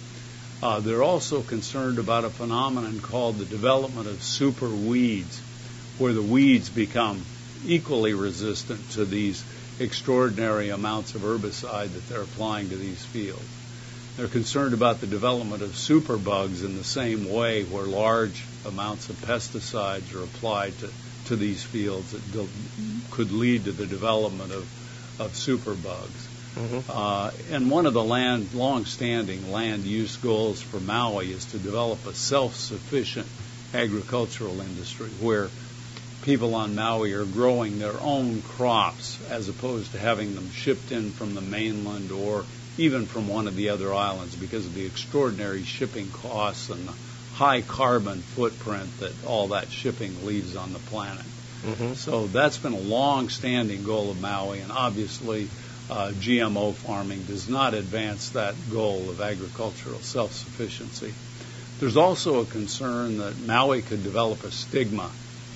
Uh, they're also concerned about a phenomenon called the development of super weeds, where the weeds become equally resistant to these extraordinary amounts of herbicide that they're applying to these fields. They're concerned about the development of superbugs in the same way, where large amounts of pesticides are applied to, to these fields that do, could lead to the development of, of superbugs. Mm-hmm. Uh, and one of the land, long-standing land use goals for Maui is to develop a self-sufficient agricultural industry where people on Maui are growing their own crops as opposed to having them shipped in from the mainland or even from one of the other islands, because of the extraordinary shipping costs and the high carbon footprint that all that shipping leaves on the planet. Mm-hmm. So that's been a long-standing goal of Maui, and obviously uh, G M O farming does not advance that goal of agricultural self-sufficiency. There's also a concern that Maui could develop a stigma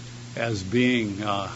as being uh,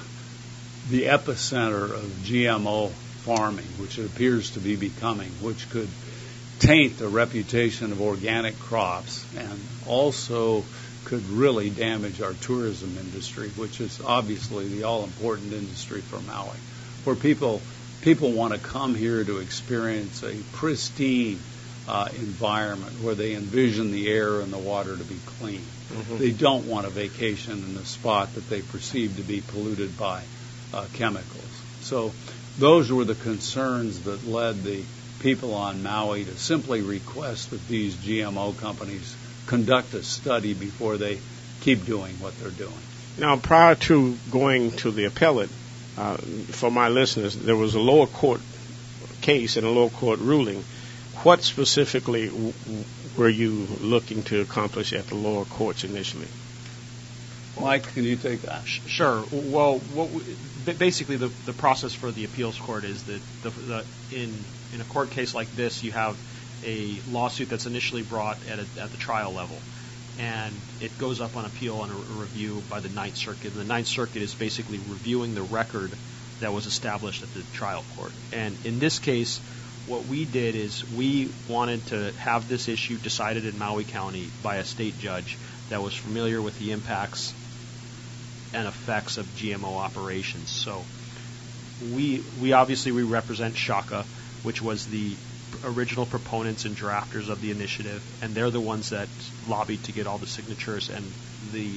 the epicenter of G M O farming, which it appears to be becoming, which could taint the reputation of organic crops and also could really damage our tourism industry, which is obviously the all-important industry for Maui, where people people want to come here to experience a pristine uh, environment where they envision the air and the water to be clean. Mm-hmm. They don't want a vacation in a spot that they perceive to be polluted by uh, chemicals. So those were the concerns that led the people on Maui to simply request that these G M O companies conduct a study before they keep doing what they're doing. Now, prior to going to the appellate, uh, for my listeners, there was a lower court case and a lower court ruling. What specifically w- were you looking to accomplish at the lower courts initially? Mike, can you take that? Sure. Well, what we, basically the, the process for the appeals court is that the, the, in in a court case like this, you have a lawsuit that's initially brought at a, at the trial level, and it goes up on appeal and a, a review by the Ninth Circuit. And the Ninth Circuit is basically reviewing the record that was established at the trial court. And in this case, what we did is we wanted to have this issue decided in Maui County by a state judge that was familiar with the impacts and effects of G M O operations. So we we obviously we represent Shaka, which was the original proponents and drafters of the initiative, and they're the ones that lobbied to get all the signatures and the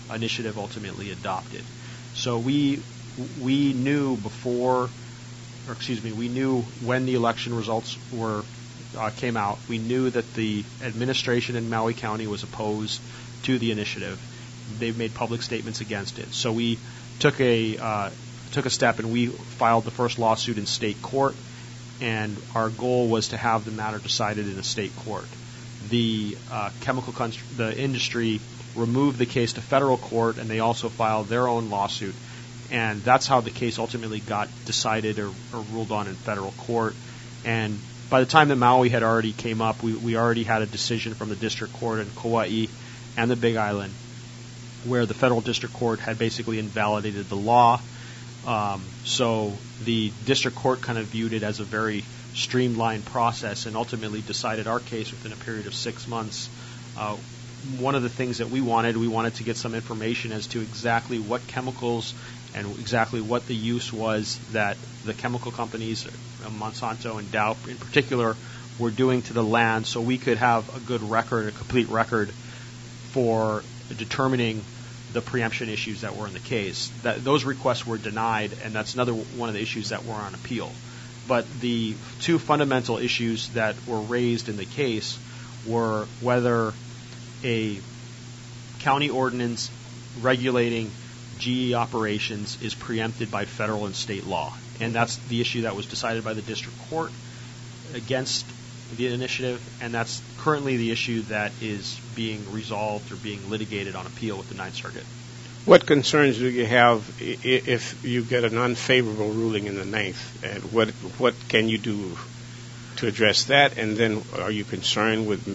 initiative ultimately adopted. So we we knew before, or excuse me, we knew when the election results were uh, came out. We knew that the administration in Maui County was opposed to the initiative. They've made public statements against it. So we took a uh, took a step and we filed the first lawsuit in state court. And our goal was to have the matter decided in a state court. The uh, chemical con- the industry removed the case to federal court, and they also filed their own lawsuit. And that's how the case ultimately got decided or, or ruled on in federal court. And by the time that Maui had already came up, we, we already had a decision from the district court in Kauai and the Big Island, where the federal district court had basically invalidated the law. Um, so the district court kind of viewed it as a very streamlined process and ultimately decided our case within a period of six months. Uh, one of the things that we wanted, we wanted to get some information as to exactly what chemicals and exactly what the use was that the chemical companies, uh, Monsanto and Dow in particular, were doing to the land, so we could have a good record, a complete record for determining the preemption issues that were in the case. That those requests were denied, and that's another one of the issues that were on appeal. But the two fundamental issues that were raised in the case were whether a county ordinance regulating G E operations is preempted by federal and state law. And that's the issue that was decided by the district court against the initiative, and that's currently the issue that is being resolved or being litigated on appeal with the Ninth Circuit. What concerns do you have if you get an unfavorable ruling in the Ninth, and what what can you do to address that? And then, are you concerned with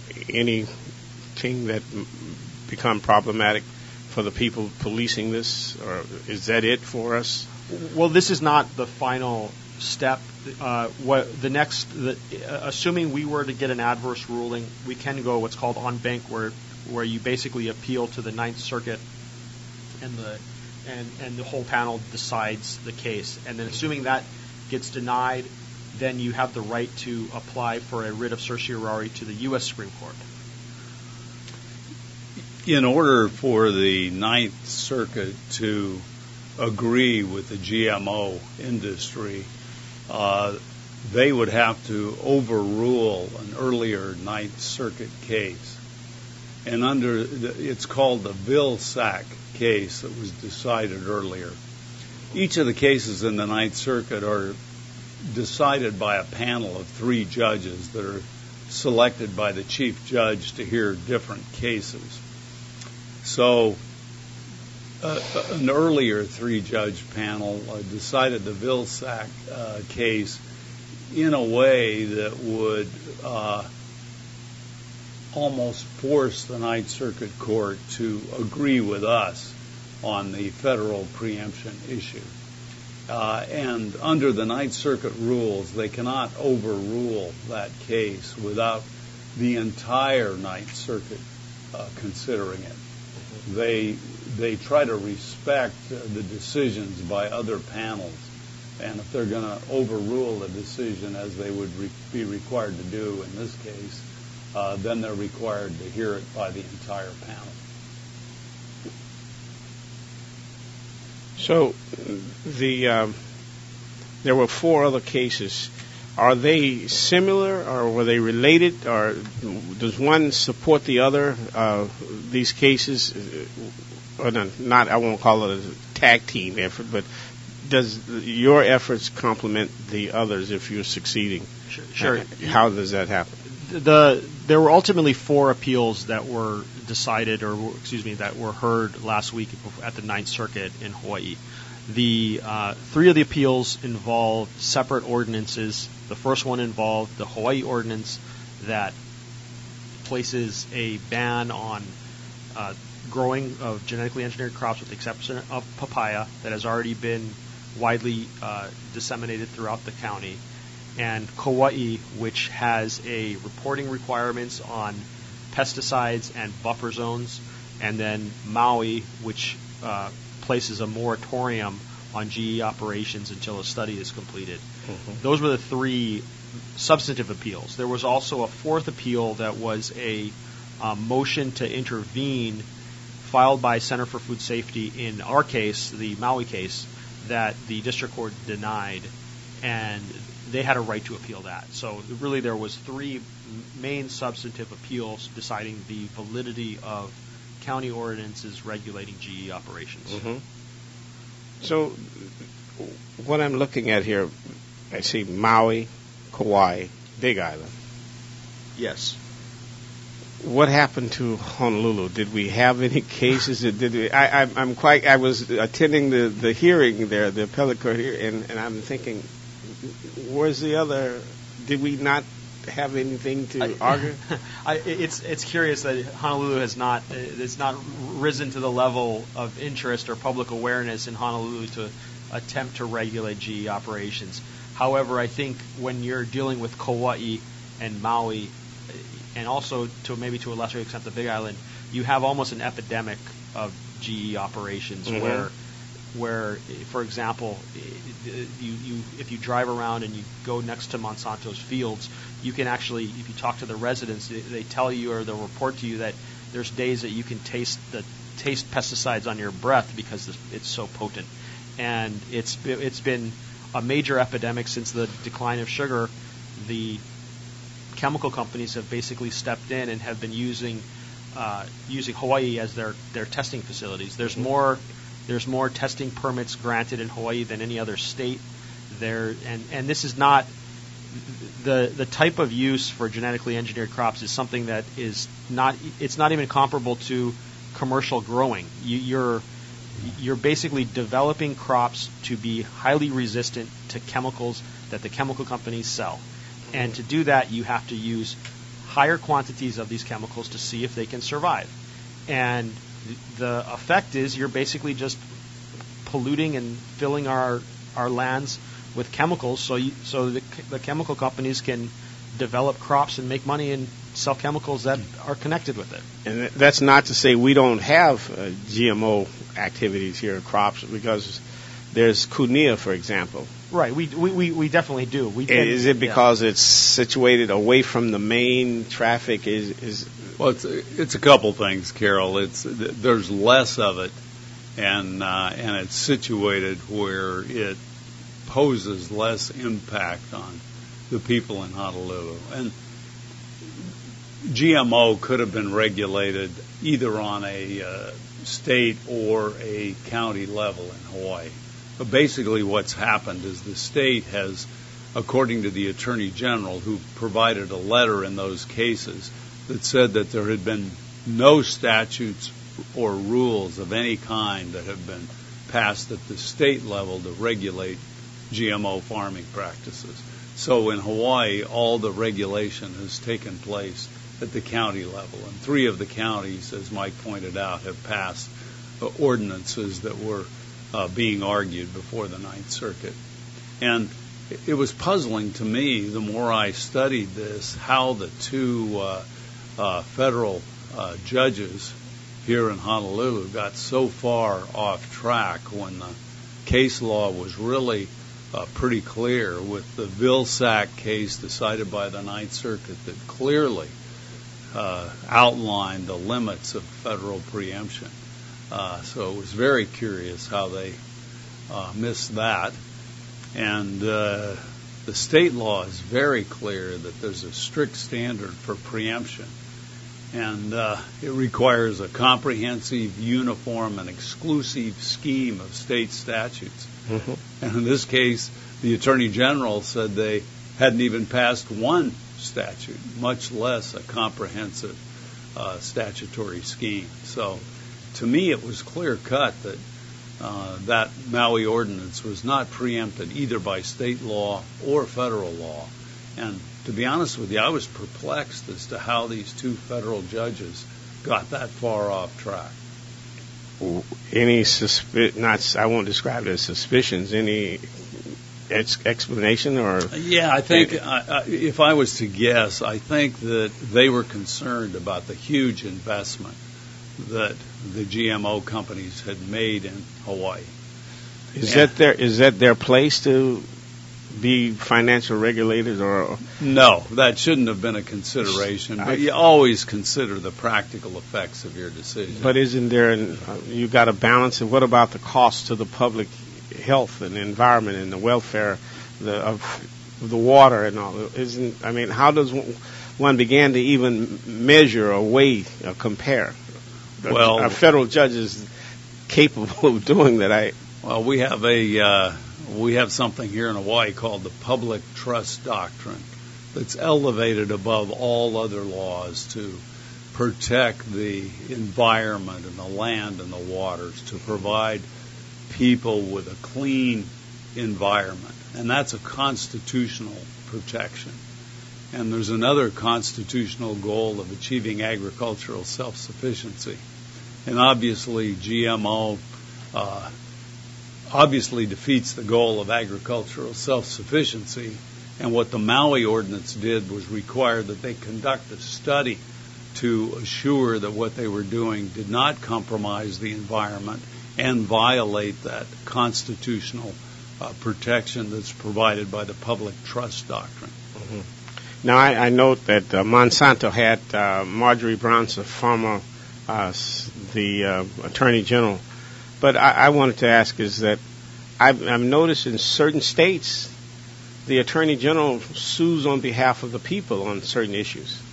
anything that become problematic for the people policing this, or is that it for us? Well, this is not the final step. Uh, what the next, the, uh, assuming we were to get an adverse ruling, we can go what's called en banc, where where you basically appeal to the Ninth Circuit, and the and and the whole panel decides the case. And then, assuming that gets denied, then you have the right to apply for a writ of certiorari to the U S Supreme Court. In order for the Ninth Circuit to agree with the G M O industry, uh, they would have to overrule an earlier Ninth Circuit case. And under the, it's called the Vilsack case that was decided earlier. Each of the cases in the Ninth Circuit are decided by a panel of three judges that are selected by the chief judge to hear different cases. So uh, an earlier three-judge panel uh, decided the Vilsack uh, case in a way that would uh, almost force the Ninth Circuit Court to agree with us on the federal preemption issue. Uh, and under the Ninth Circuit rules, they cannot overrule that case without the entire Ninth Circuit uh, considering it. They they try to respect uh, the decisions by other panels, and if they're going to overrule a decision as they would re- be required to do in this case, uh, then they're required to hear it by the entire panel. So the um, there were four other cases. Are they similar, or were they related, or does one support the other? Uh, these cases, or not, I won't call it a tag team effort, but does your efforts complement the others if you're succeeding? Sure. sure. How does that happen? The there were ultimately four appeals that were decided, or excuse me, that were heard last week at the Ninth Circuit in Hawaii. The uh, three of the appeals involved separate ordinances. The first one involved the Hawaii ordinance that places a ban on uh, growing of genetically engineered crops with the exception of papaya that has already been widely uh, disseminated throughout the county, and Kauai, which has a reporting requirements on pesticides and buffer zones, and then Maui, which uh, places a moratorium on G E operations until a study is completed. Mm-hmm. Those were the three substantive appeals. There was also a fourth appeal that was a um, motion to intervene filed by Center for Food Safety in our case, the Maui case, that the district court denied, and they had a right to appeal that. So really there was three main substantive appeals deciding the validity of county ordinances regulating G E operations. Mm-hmm. So what I'm looking at here, I see Maui, Kauai, Big Island. Yes. What happened to Honolulu? Did we have any cases? Did we? I, I, I'm quite. I was attending the, the hearing there, the appellate court here, and, and I'm thinking, where's the other? Did we not have anything to I, argue? I, it's it's curious that Honolulu has not it's not risen to the level of interest or public awareness in Honolulu to attempt to regulate G E operations. However, I think when you're dealing with Kauai and Maui, and also to maybe to a lesser extent the Big Island, you have almost an epidemic of G E operations mm-hmm. where, where, for example, you, you if you drive around and you go next to Monsanto's fields, you can actually, if you talk to the residents, they, they tell you or they'll report to you that there's days that you can taste the taste pesticides on your breath because it's so potent, and it's it's been a major epidemic since the decline of sugar. The chemical companies have basically stepped in and have been using uh, using Hawaii as their, their testing facilities. There's more there's more testing permits granted in Hawaii than any other state. There and, and this is not the the type of use for genetically engineered crops is something that is not it's not even comparable to commercial growing. You, you're you're basically developing crops to be highly resistant to chemicals that the chemical companies sell. And to do that, you have to use higher quantities of these chemicals to see if they can survive. And the effect is you're basically just polluting and filling our our lands with chemicals, so you, so the, the chemical companies can develop crops and make money and sell chemicals that are connected with it. And that's not to say we don't have uh, G M O activities here in crops, because there's Kunia, for example. Right, we we, we definitely do. We can, is it because yeah. it's situated away from the main traffic? Is is well, it's a, it's a couple things, Carol. It's there's less of it, and uh, and it's situated where it poses less impact on the people in Honolulu. And G M O could have been regulated either on a uh, state or a county level in Hawaii. But basically what's happened is the state has, according to the Attorney General, who provided a letter in those cases that said that there had been no statutes or rules of any kind that have been passed at the state level to regulate G M O farming practices. So in Hawaii, all the regulation has taken place at the county level. And three of the counties, as Mike pointed out, have passed uh, ordinances that were uh, being argued before the Ninth Circuit. And it was puzzling to me, the more I studied this, how the two uh, uh, federal uh, judges here in Honolulu got so far off track when the case law was really uh, pretty clear, with the Vilsack case decided by the Ninth Circuit that clearly uh, outlined the limits of federal preemption. Uh, so it was very curious how they uh, missed that. And uh, the state law is very clear that there's a strict standard for preemption. And uh, it requires a comprehensive, uniform, and exclusive scheme of state statutes. Mm-hmm. And in this case, the Attorney General said they hadn't even passed one statute, much less a comprehensive uh, statutory scheme. So to me, it was clear-cut that uh, that Maui ordinance was not preempted either by state law or federal law. And to be honest with you, I was perplexed as to how these two federal judges got that far off track. Any suspi- not I won't describe it as suspicions. Any ex- explanation or? Yeah, I think I, I, if I was to guess, I think that they were concerned about the huge investment that the G M O companies had made in Hawaii. Is and, that their is that their place to be financial regulators? Or no, that shouldn't have been a consideration. But you always consider the practical effects of your decision. But isn't there? An, uh, you got to balance it. What about the cost to the public health and the environment and the welfare the, of the water and all? Isn't I mean, how does one begin to even measure or weigh or compare? Well, a federal judge is capable of doing that. I well, we have a uh, we have something here in Hawaii called the public trust doctrine that's elevated above all other laws to protect the environment and the land and the waters, to provide people with a clean environment, and that's a constitutional protection. And there's another constitutional goal of achieving agricultural self-sufficiency. And obviously G M O uh, obviously defeats the goal of agricultural self-sufficiency. And what the Maui ordinance did was require that they conduct a study to assure that what they were doing did not compromise the environment and violate that constitutional uh, protection that's provided by the public trust doctrine. Mm-hmm. Now, I, I note that uh, Monsanto had uh, Marjorie Brownson, former uh, the uh, Attorney General. But I, I wanted to ask is that I've, I've noticed in certain states the Attorney General sues on behalf of the people on certain issues.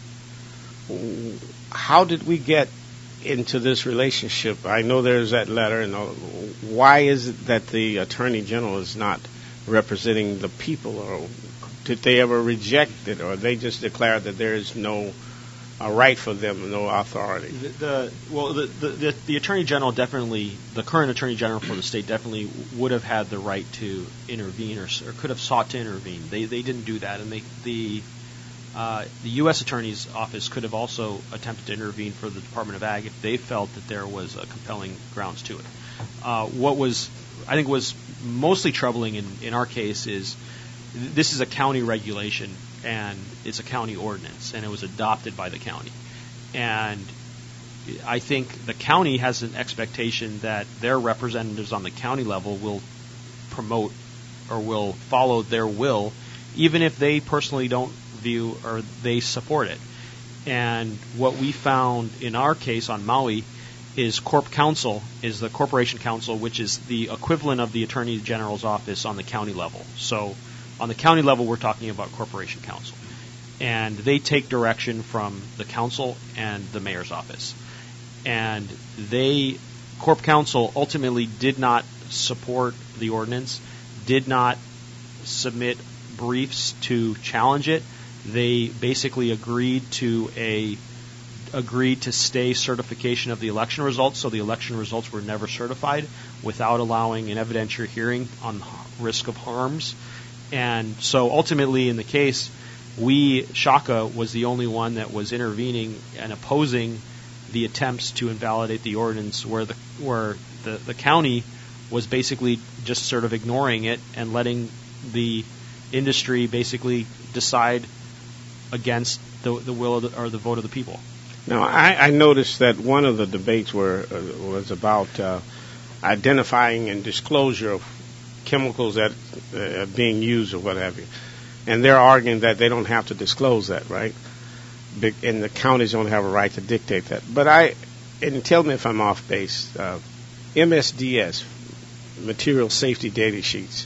How did we get into this relationship? I know there's that letter. And why is it that the Attorney General is not representing the people? Or did they ever reject it, or they just declared that there is no uh, right for them, no authority? The, the well, the, the the Attorney General definitely, the current Attorney General for the state definitely would have had the right to intervene, or, or could have sought to intervene. They they didn't do that, and they the uh, the U S Attorney's Office could have also attempted to intervene for the Department of Ag if they felt that there was a compelling grounds to it. Uh, what was I think was mostly troubling in, in our case is this is a county regulation, and it's a county ordinance, and it was adopted by the county. And I think the county has an expectation that their representatives on the county level will promote or will follow their will, even if they personally don't view or they support it. And what we found in our case on Maui is Corp Counsel is the Corporation Counsel, which is the equivalent of the Attorney General's office on the county level. So on the county level, we're talking about Corporation Counsel. And they take direction from the council and the mayor's office. And they, Corp Counsel, ultimately did not support the ordinance, did not submit briefs to challenge it. They basically agreed to a agreed to stay certification of the election results, so the election results were never certified without allowing an evidentiary hearing on risk of harms. And so ultimately in the case, we, Shaka, was the only one that was intervening and opposing the attempts to invalidate the ordinance, where the where the, the county was basically just sort of ignoring it and letting the industry basically decide against the, the will of the, or the vote of the people. Now, I, I noticed that one of the debates were uh, was about uh, identifying and disclosure of chemicals that uh, are being used or what have you. And they're arguing that they don't have to disclose that, right? Big, and the counties don't have a right to dictate that. But I, and tell me if I'm off base, uh, M S D S, Material Safety Data Sheets,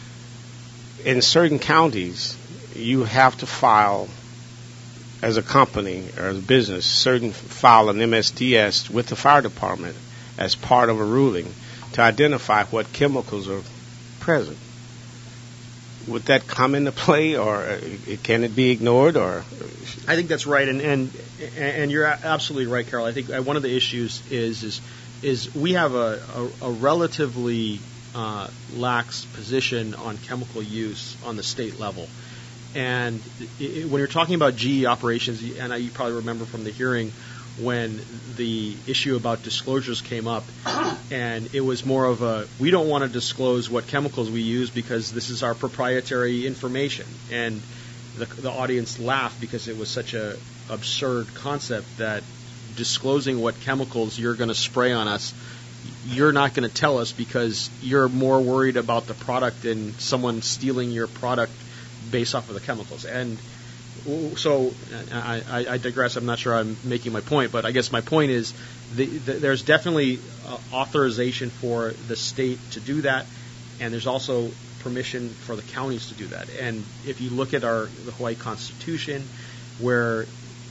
in certain counties, you have to file, as a company or as a business, certain file an M S D S with the fire department as part of a ruling to identify what chemicals are present. Would that come into play, or can it be ignored? Or I think that's right, and and and you're absolutely right, Carol. I think one of the issues is is is we have a a, a relatively uh, lax position on chemical use on the state level, and it, when you're talking about G E operations, and I, you probably remember from the hearing when the issue about disclosures came up, and it was more of a, we don't want to disclose what chemicals we use because this is our proprietary information. And the, the audience laughed because it was such a absurd concept that disclosing what chemicals you're going to spray on us you're not going to tell us because you're more worried about the product than someone stealing your product based off of the chemicals. And so I, I, I digress. I'm not sure I'm making my point, but I guess my point is the, the, there's definitely uh, authorization for the state to do that, and there's also permission for the counties to do that. And if you look at our the Hawaii Constitution, where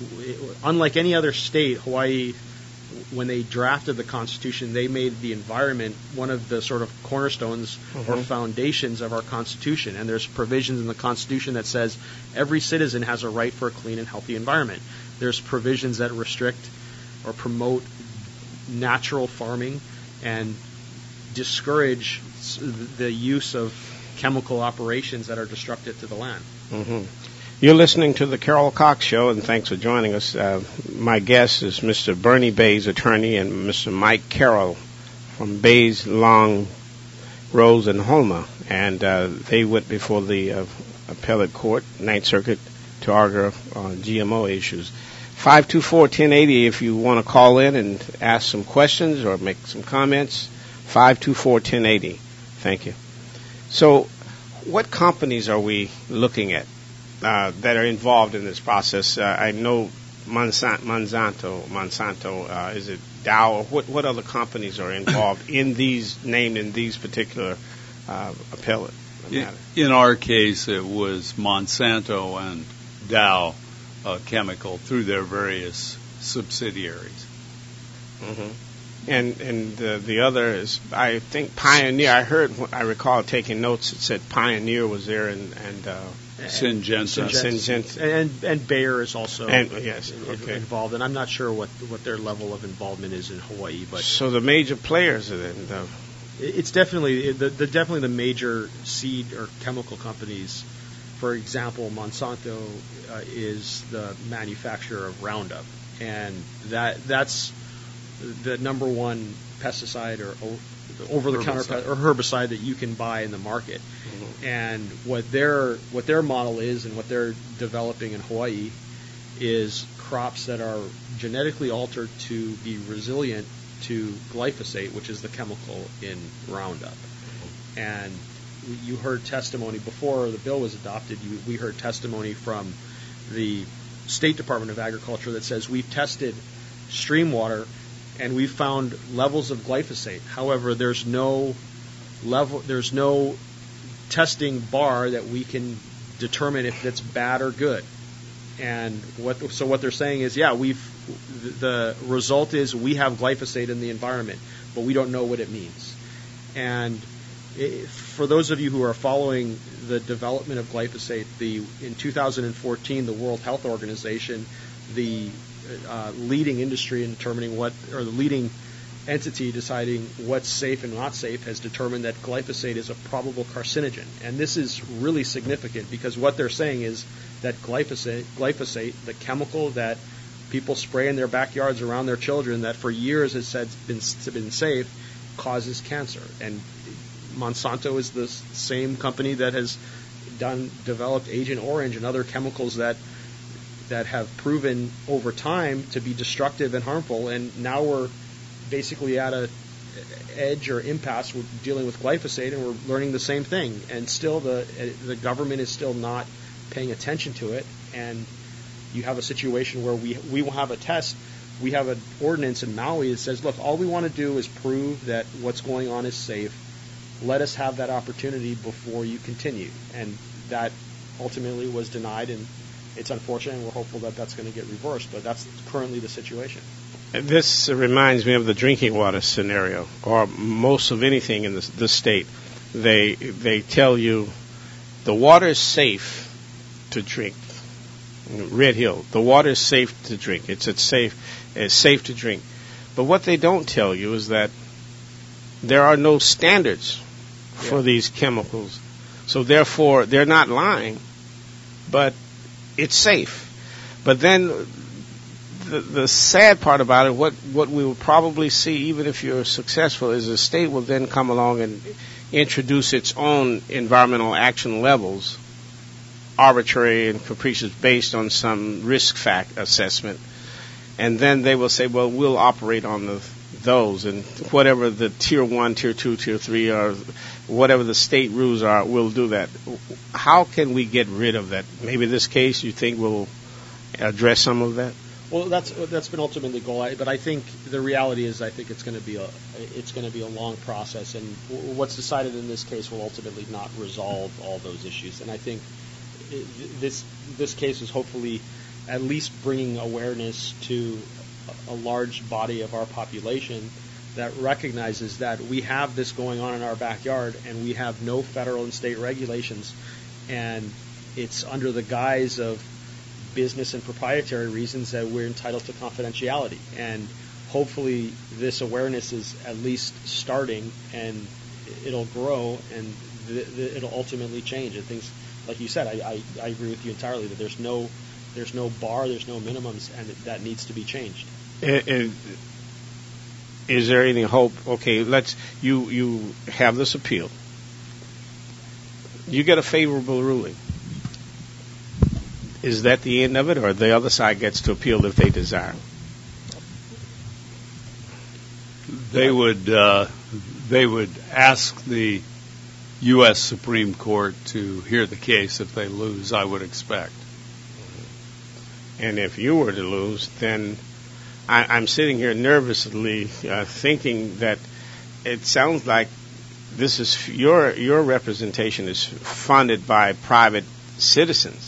unlike any other state, Hawaii, when they drafted the Constitution, they made the environment one of the sort of cornerstones mm-hmm. or foundations of our Constitution. And there's provisions in the Constitution that says every citizen has a right for a clean and healthy environment. There's provisions that restrict or promote natural farming and discourage the use of chemical operations that are destructive to the land. Mm-hmm. You're listening to the Carol Cox Show, and thanks for joining us. Uh, my guest is Mister Bernie Bays, attorney, and Mister Mike Carroll from Bays, Long, Rose, and Holma. And uh, they went before the uh, appellate court, Ninth Circuit, to argue on G M O issues. five two four, one zero eight zero if you want to call in and ask some questions or make some comments. five two four, one zero eight zero. Thank you. So what companies are we looking at uh, that are involved in this process? Uh, I know Monsanto, Monsanto, Monsanto uh, is it Dow, or what, what other companies are involved in these, named in these particular uh, appellate matters? In our case, it was Monsanto and Dow uh, Chemical through their various subsidiaries. Mm-hmm. And and the, the other is, I think, Pioneer. I heard, I recall taking notes. It said Pioneer was there, and and uh, Syngenta, Syngenta, and and Bayer is also and, yes, in, okay. involved. And I'm not sure what what their level of involvement is in Hawaii, but so the major players are in the. It's definitely the, the definitely the major seed or chemical companies. For example, Monsanto uh, is the manufacturer of Roundup, and that that's the number one pesticide or over-the-counter herbicide. or herbicide that you can buy in the market. Mm-hmm. And what their what their model is and what they're developing in Hawaii is crops that are genetically altered to be resilient to glyphosate, which is the chemical in Roundup. And you heard testimony before the bill was adopted. You, we heard testimony from the State Department of Agriculture that says we've tested stream water and we've found levels of glyphosate. However, there's no level, there's no testing bar that we can determine if it's bad or good. And what so what they're saying is, yeah, we've the result is we have glyphosate in the environment, but we don't know what it means. And it, for those of you who are following the development of glyphosate, the in two thousand fourteen, the World Health Organization, the uh, leading industry in determining what, or the leading entity deciding what's safe and not safe, has determined that glyphosate is a probable carcinogen. And this is really significant because what they're saying is that glyphosate, glyphosate, the chemical that people spray in their backyards around their children that for years has said been been safe, causes cancer. And Monsanto is the same company that has done developed Agent Orange and other chemicals that that have proven over time to be destructive and harmful. And now we're basically at a edge or impasse with dealing with glyphosate, and we're learning the same thing. And still, the the government is still not paying attention to it. And you have a situation where we we will have a test. We have an ordinance in Maui that says, look, all we want to do is prove that what's going on is safe. Let us have that opportunity before you continue. And that ultimately was denied, and it's unfortunate, and we're hopeful that that's going to get reversed, but that's currently the situation. This reminds me of the drinking water scenario, or most of anything in this, this state. They they tell you the water is safe to drink. Red Hill, the water is safe to drink. It's it's safe, it's safe to drink. But what they don't tell you is that there are no standards for yeah. these chemicals. So therefore, they're not lying, but it's safe. But then the, the sad part about it, what, what we will probably see, even if you're successful, is the state will then come along and introduce its own environmental action levels, arbitrary and capricious, based on some risk fact assessment. And then they will say, well, we'll operate on the those, and whatever the tier one, tier two, tier three, or whatever the state rules are, we'll do that. How can we get rid of that? Maybe this case you think will address some of that? Well, that's that's been ultimately the goal. I, but I think the reality is, I think it's going to be a it's going to be a long process, and w- what's decided in this case will ultimately not resolve all those issues. And I think it, this this case is hopefully at least bringing awareness to a large body of our population that recognizes that we have this going on in our backyard, and we have no federal and state regulations, and it's under the guise of business and proprietary reasons that we're entitled to confidentiality. And hopefully this awareness is at least starting, and it'll grow, and th- th- it'll ultimately change. And things, like you said, I, I, I agree with you entirely that there's no there's no bar, there's no minimums, and that needs to be changed. It, it, is there any hope? Okay, let's you you have this appeal. You get a favorable ruling. Is that the end of it, or the other side gets to appeal if they desire? They would uh, they would ask the U S Supreme Court to hear the case if they lose, I would expect. And if you were to lose, then I, I'm sitting here nervously uh, thinking that it sounds like this is your your representation is funded by private citizens,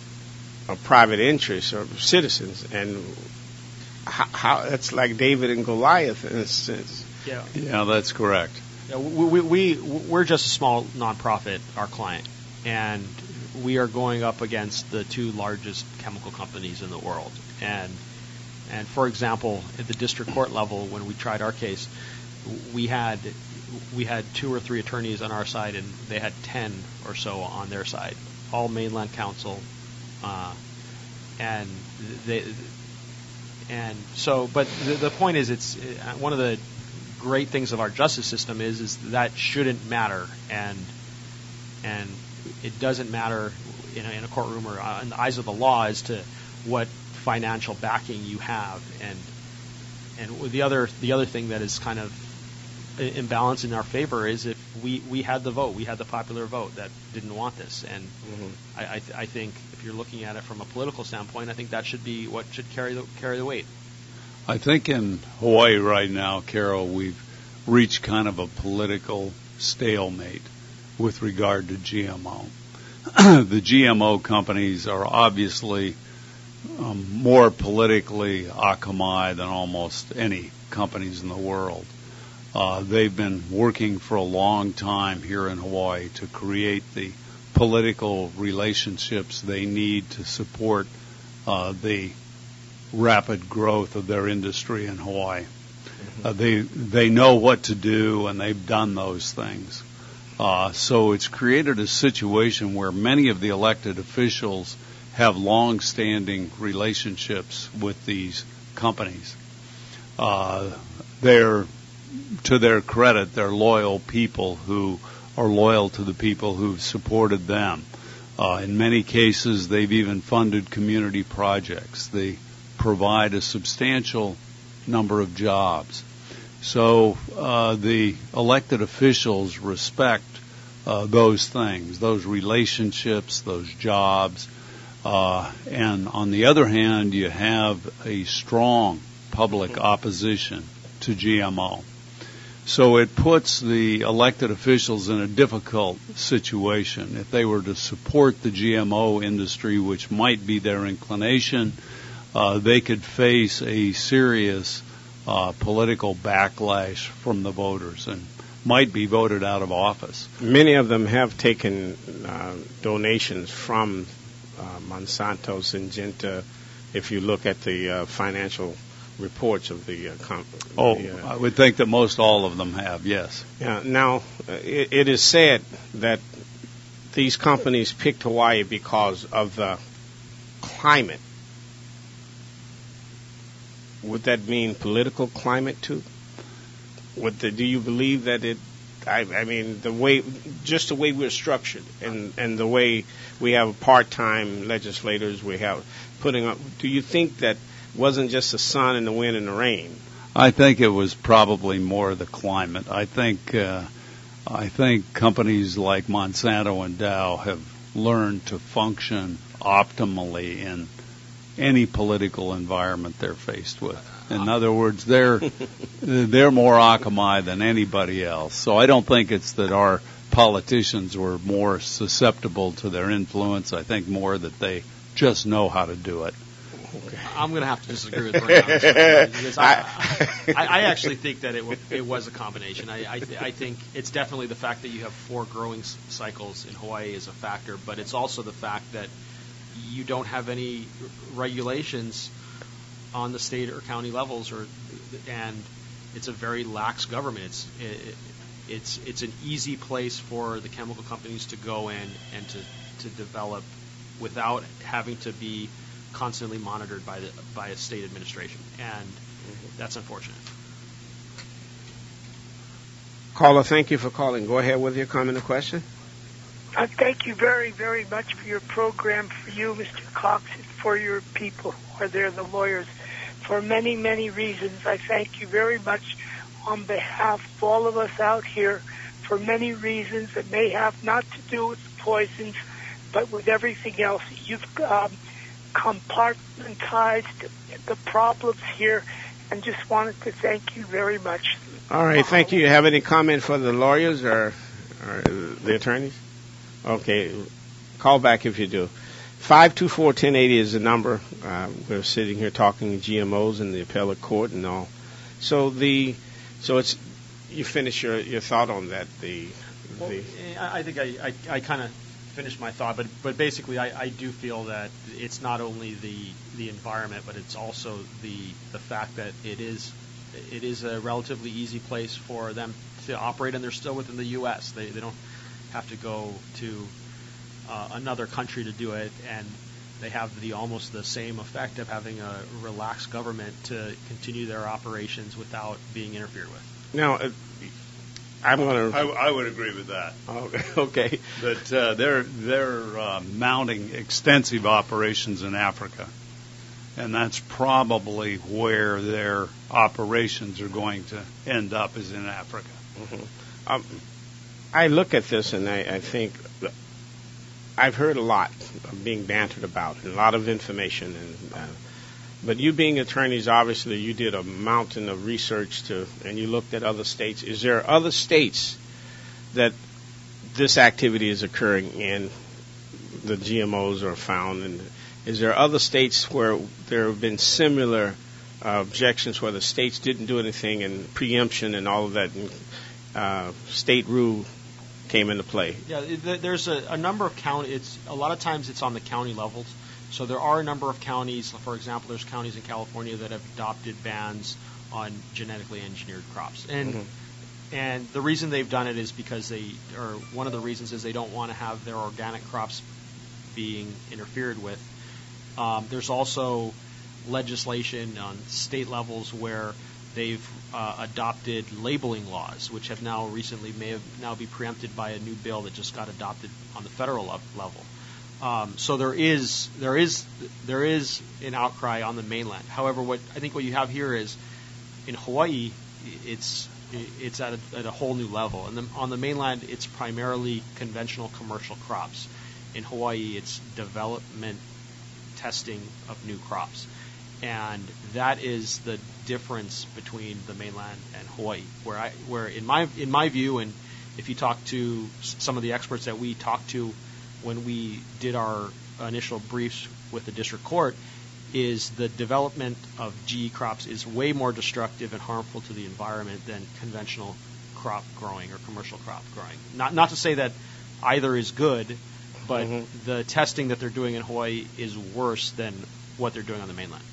or private interests, or citizens, and how, how that's like David and Goliath in a sense. Yeah, yeah, that's correct. Yeah, we, we, we we're just a small nonprofit, our client, and we are going up against the two largest chemical companies in the world. And and for example, at the district court level, when we tried our case, we had we had two or three attorneys on our side, and they had ten or so on their side, all mainland counsel, uh, and they and so. But the, the point is, it's uh, one of the great things of our justice system is is that shouldn't matter, and and it doesn't matter in a, in a courtroom or uh, in the eyes of the law as to what financial backing you have. And and the other the other thing that is kind of imbalance in our favor is if we, we had the vote, we had the popular vote that didn't want this. And mm-hmm. I I, th- I think if you're looking at it from a political standpoint, I think that should be what should carry the carry the weight. I think in Hawaii right now, Carol, we've reached kind of a political stalemate with regard to G M O. The G M O companies are obviously um, more politically akamai than almost any companies in the world. Uh, they've been working for a long time here in Hawaii to create the political relationships they need to support uh, the rapid growth of their industry in Hawaii. Mm-hmm. Uh, they they know what to do, and they've done those things. Uh, so it's created a situation where many of the elected officials have long-standing relationships with these companies. Uh, they're, to their credit, they're loyal people who are loyal to the people who've supported them. Uh, in many cases, they've even funded community projects. They provide a substantial number of jobs. So uh, the elected officials respect uh, those things, those relationships, those jobs. Uh, and on the other hand, you have a strong public opposition to G M O. So it puts the elected officials in a difficult situation. If they were to support the G M O industry, which might be their inclination, uh, they could face a serious uh, political backlash from the voters and might be voted out of office. Many of them have taken uh, donations from uh, Monsanto, Syngenta, if you look at the uh, financial reports of the uh, company. Oh, uh, I would think that most all of them have, yes. Yeah, now, uh, it, it is said that these companies picked Hawaii because of the climate. Would that mean political climate too? Would the, do you believe that it? I, I mean, the way, just the way we're structured, and, and the way we have part-time legislators, we have putting up. Do you think that wasn't just the sun and the wind and the rain? I think it was probably more the climate. I think uh, I think companies like Monsanto and Dow have learned to function optimally in any political environment they're faced with. In other words, they're they're more Akamai than anybody else. So I don't think it's that our politicians were more susceptible to their influence. I think more that they just know how to do it. Okay. I'm going to have to disagree with Brian on this one, because I, I, I actually think that it, w- it was a combination. I, I, th- I think it's definitely the fact that you have four growing s- cycles in Hawaii is a factor, but it's also the fact that you don't have any regulations on the state or county levels, or and it's a very lax government. It's it, it's it's an easy place for the chemical companies to go in and to, to develop without having to be constantly monitored by the by a state administration, and that's unfortunate. Caller, thank you for calling. Go ahead with your comment or question. Uh, thank you very, very much for your program, for you, Mister Cox, and for your people who are there, the lawyers. For many, many reasons, I thank you very much on behalf of all of us out here, for many reasons that may have not to do with the poisons, but with everything else. You've um, compartmentalized the problems here, and just wanted to thank you very much. All right, thank you. You have any comment for the lawyers or, or the attorneys? Okay, call back if you do. five two four, one zero eight zero is the number. Uh, we're sitting here talking G M Os in the appellate court and all. So the so it's you finish your, your thought on that. The, well, the I think I, I, I kind of finished my thought, but but basically I, I do feel that it's not only the the environment, but it's also the the fact that it is it is a relatively easy place for them to operate, and they're still within the U S. They they don't have to go to uh, another country to do it, and they have the almost the same effect of having a relaxed government to continue their operations without being interfered with. Now, uh, I'm going to. I, I would agree with that. Okay. okay. That uh, they're they're uh, mounting extensive operations in Africa, and that's probably where their operations are going to end up, is in Africa. Mm-hmm. Um, I look at this and I, I think I've heard a lot of being bantered about, and a lot of information. And uh, but you being attorneys, obviously you did a mountain of research to, and you looked at other states. Is there other states that this activity is occurring in? The G M Os are found, and is there other states where there have been similar uh, objections where the states didn't do anything, and preemption and all of that, and uh, state rule came into play? Yeah, there's a, a number of counties. It's a lot of times it's on the county levels. So there are a number of counties. For example, there's counties in California that have adopted bans on genetically engineered crops, and mm-hmm. and the reason they've done it is because they, or one of the reasons is they don't want to have their organic crops being interfered with. Um, there's also legislation on state levels where they've uh, adopted labeling laws, which have now recently may have now be preempted by a new bill that just got adopted on the federal le- level. Um, so there is there is there is an outcry on the mainland. However, what I think what you have here is in Hawaii, it's it's at a, at a whole new level, and then on the mainland, it's primarily conventional commercial crops. In Hawaii, it's development testing of new crops. And that is the difference between the mainland and Hawaii, where I, where in my in my view, and if you talk to some of the experts that we talked to when we did our initial briefs with the district court, is the development of G E crops is way more destructive and harmful to the environment than conventional crop growing or commercial crop growing. Not not to say that either is good, but mm-hmm. the testing that they're doing in Hawaii is worse than what they're doing on the mainland.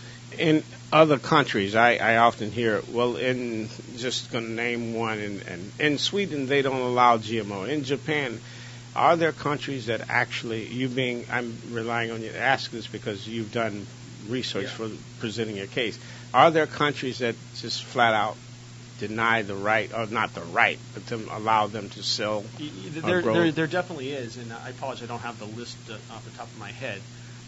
In other countries, I, I often hear, well, in just going to name one, in, in, in Sweden, they don't allow G M O. In Japan, are there countries that actually, you being, I'm relying on you to ask this because you've done research yeah. for presenting your case, are there countries that just flat out deny the right, or not the right, but to allow them to sell there, there, there definitely is, and I apologize, I don't have the list uh, off the top of my head.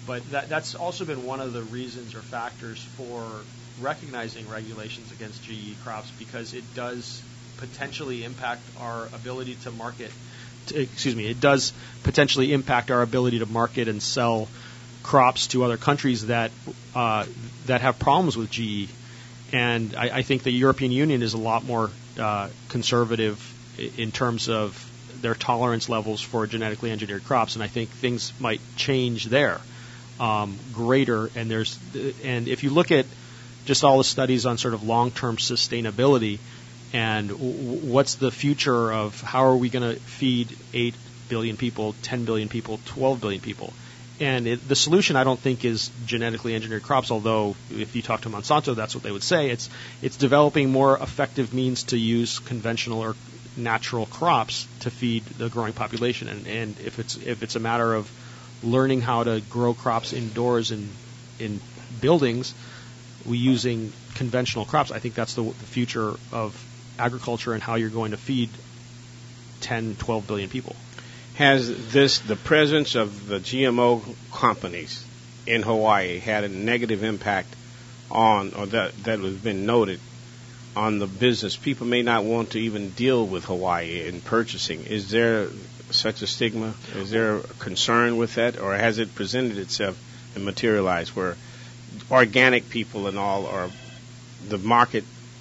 But that, that's also been one of the reasons or factors for recognizing regulations against G E crops, because it does potentially impact our ability to market. To, excuse me, it does potentially impact our ability to market and sell crops to other countries that uh, that have problems with G E. And I, I think the European Union is a lot more uh, conservative in terms of their tolerance levels for genetically engineered crops, and I think things might change there um, greater. And there's and if you look at just all the studies on sort of long-term sustainability and w- what's the future of how are we going to feed eight billion people, ten billion people, twelve billion people. And it, the solution, I don't think, is genetically engineered crops, although if you talk to Monsanto, that's what they would say. It's it's developing more effective means to use conventional or natural crops to feed the growing population. And, and if it's if it's a matter of learning how to grow crops indoors in in buildings, we using conventional crops, I think that's the, the future of agriculture and how you're going to feed ten, twelve billion people. Has this, the presence of the G M O companies in Hawaii, had a negative impact on, or that that has been noted, on the business? People may not want to even deal with Hawaii in purchasing. Is there such a stigma? Is there a concern with that, or has it presented itself and materialized where organic people and all, or the market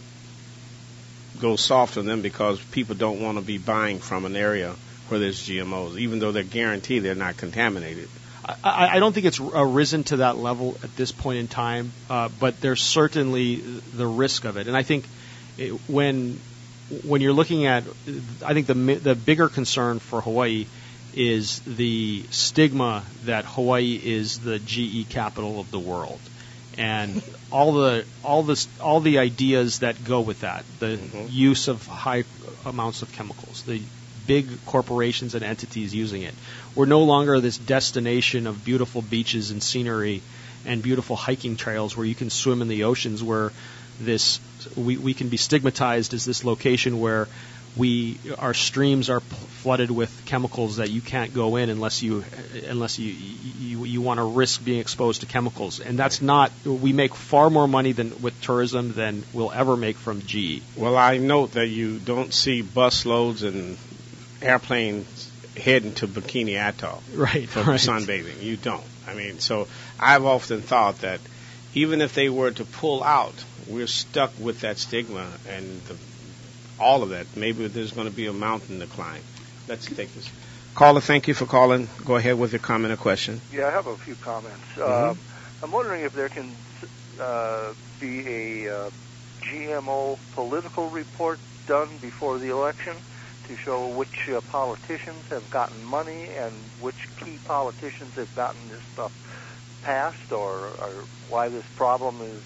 goes soft on them because people don't want to be buying from an area where there's G M Os, even though they're guaranteed they're not contaminated? I, I don't think it's arisen to that level at this point in time, uh, but there's certainly the risk of it. And I think it, when when you're looking at, I think the the bigger concern for Hawaii is the stigma that Hawaii is the G E capital of the world, and all the all this all the ideas that go with that, the mm-hmm. use of high amounts of chemicals, the big corporations and entities using it. We're no longer this destination of beautiful beaches and scenery and beautiful hiking trails where you can swim in the oceans, where this we, we can be stigmatized as this location where we our streams are flooded with chemicals that you can't go in unless you unless you you, you want to risk being exposed to chemicals. And that's not, we make far more money than with tourism than we'll ever make from G E. Well, I note that you don't see bus loads and airplanes heading to Bikini Atoll right, for right. sunbathing. You don't. I mean, so I've often thought that even if they were to pull out, we're stuck with that stigma and the, all of that. Maybe there's going to be a mountain to climb. Let's take this. Caller, thank you for calling. Go ahead with your comment or question. Yeah, I have a few comments. Mm-hmm. Uh, I'm wondering if there can uh, be a uh, G M O political report done before the election to show which uh, politicians have gotten money and which key politicians have gotten this stuff passed, or, or why this problem is,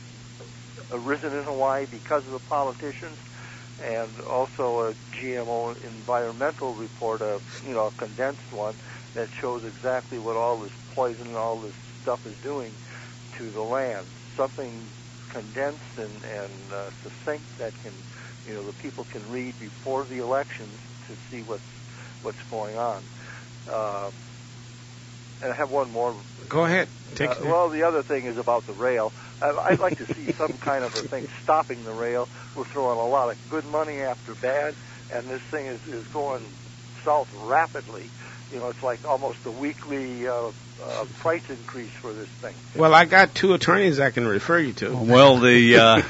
is arisen in Hawaii because of the politicians, and also a G M O environmental report, a you know a condensed one that shows exactly what all this poison and all this stuff is doing to the land. Something condensed and, and uh, succinct that can you know the people can read before the elections to see what's what's going on. Uh, and I have one more. Go ahead. Take uh, well, the other thing is about the rail. I'd like to see some kind of a thing stopping the rail. We're throwing a lot of good money after bad, and this thing is, is going south rapidly. You know, it's like almost a weekly uh, uh, price increase for this thing. Well, I got two attorneys I can refer you to. Well, the uh,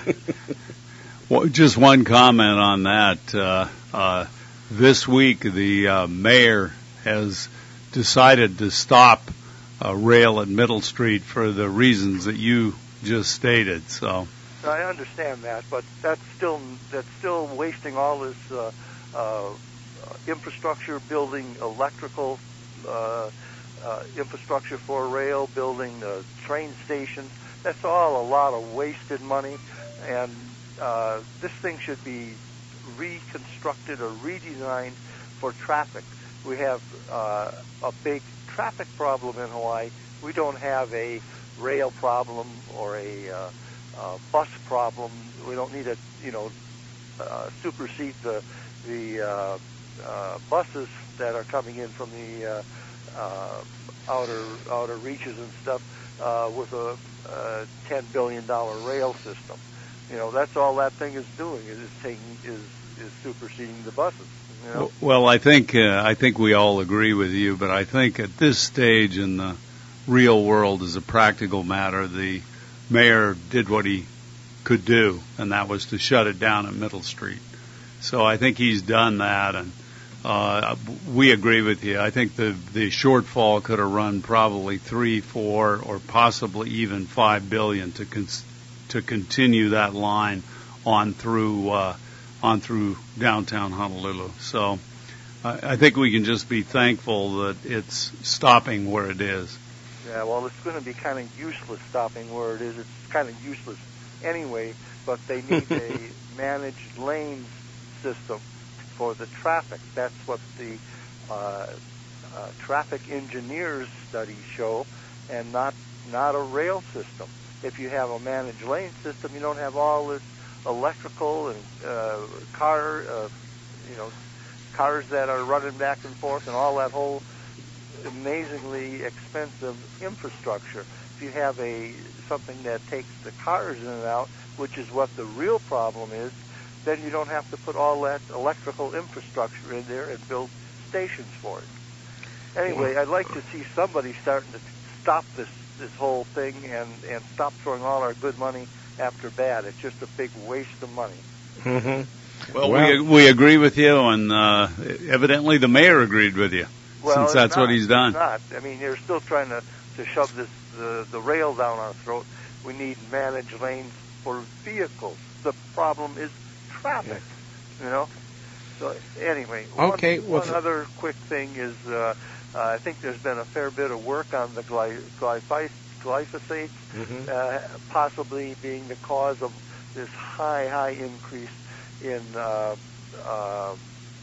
well, just one comment on that. Uh, uh, this week, the uh, mayor has decided to stop uh, rail at Middle Street for the reasons that you just stated. So I understand that, but that's still that's still wasting all this uh, uh, infrastructure, building electrical uh, uh, infrastructure for rail, building the train station. That's all a lot of wasted money, and uh, this thing should be reconstructed or redesigned for traffic. We have uh, a big traffic problem in Hawaii. We don't have a rail problem or a uh, uh, bus problem. We don't need to, you know, uh, supersede the the uh, uh, buses that are coming in from the uh, uh, outer outer reaches and stuff uh, with a, a ten billion dollar rail system. You know, that's all that thing is doing is taking is is superseding the buses. You know? Well, I think uh, I think we all agree with you, but I think at this stage in the real world, as a practical matter, the mayor did what he could do, and that was to shut it down at Middle Street. So I think he's done that, and uh, we agree with you. I think the the shortfall could have run probably three, four, or possibly even five billion to con- to continue that line on through uh, on through downtown Honolulu. So I, I think we can just be thankful that it's stopping where it is. Yeah, well, it's going to be kind of useless stopping where it is. It's kind of useless anyway, but they need a managed lanes system for the traffic. That's what the uh, uh, traffic engineers studies show, and not not a rail system. If you have a managed lane system, you don't have all this electrical and uh, car, uh, you know, cars that are running back and forth, and all that whole amazingly expensive infrastructure. If you have a something that takes the cars in and out, which is what the real problem is, then you don't have to put all that electrical infrastructure in there and build stations for it. Anyway, I'd like to see somebody starting to stop this this whole thing and, and stop throwing all our good money after bad. It's just a big waste of money. Mm-hmm. Well, well, we we agree with you, and uh, evidently the mayor agreed with you, well, since that's not, what he's done. It's not. I mean, they're still trying to, to shove this the, the rail down our throat. We need managed lanes for vehicles. The problem is traffic, you know. So anyway, okay, one, well, one other quick thing is uh, uh, I think there's been a fair bit of work on the gly- glyphosate, glyphosate mm-hmm. uh, possibly being the cause of this high, high increase in uh, uh,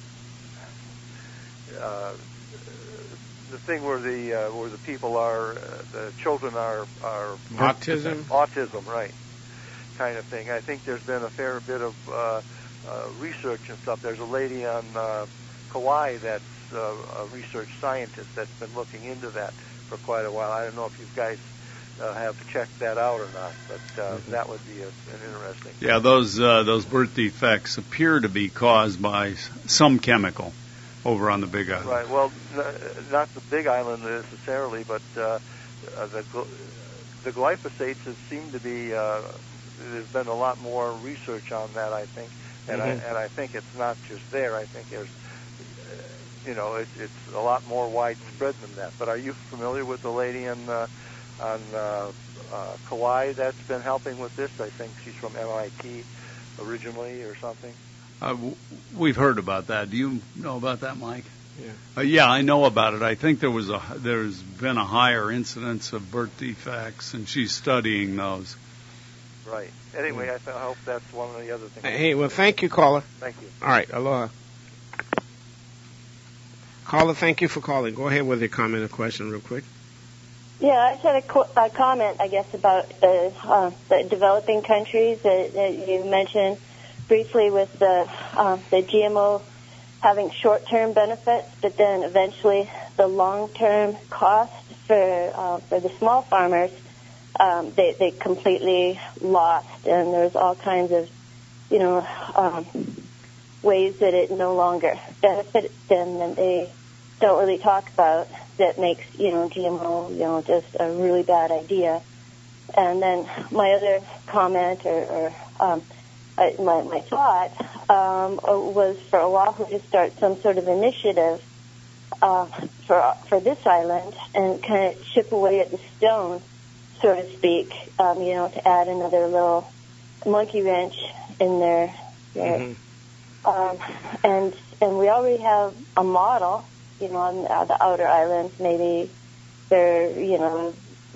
uh, the thing where the uh, where the people are, uh, the children are are autism, autism, right? Kind of thing. I think there's been a fair bit of uh, uh, research and stuff. There's a lady on uh, Kauai that's uh, a research scientist that's been looking into that for quite a while. I don't know if you guys uh, have checked that out or not, but uh, mm-hmm. that would be a, an interesting. Yeah, those uh, those birth defects appear to be caused by some chemical over on the Big Island. Right. Well, n- not the Big Island necessarily, but uh, uh, the gl- the glyphosates have seemed to be. Uh, there's been a lot more research on that, I think, and mm-hmm. I and I think it's not just there. I think there's, uh, you know, it, it's a lot more widespread than that. But are you familiar with the lady in uh, on uh, uh, Kauai that's been helping with this? I think she's from M I T originally, or something. Uh, w- we've heard about that. Do you know about that, Mike? Yeah. Uh, yeah, I know about it. I think there was a there's been a higher incidence of birth defects, and she's studying those. Right. Anyway, I, th- I hope that's one of the other things. Hey, well, thank you, caller. Thank you. All right, aloha. Caller, thank you for calling. Go ahead with your comment or question real quick. Yeah, I just had a, qu- a comment, I guess, about the, uh, the developing countries that, that you mentioned briefly with the uh, the G M O having short-term benefits, but then eventually the long-term cost for uh, for the small farmers, um, they they completely lost, and there's all kinds of, you know, um, ways that it no longer benefits them, and they don't really talk about that makes, you know, G M O, you know, just a really bad idea. And then my other comment or, or um, I, my, my thought um, was for Oahu to start some sort of initiative uh, for for this island and kind of chip away at the stone, so to speak, um, you know, to add another little monkey wrench in there. there. Mm-hmm. Um, and and we already have a model, you know, on uh, the outer islands. Maybe there, you know,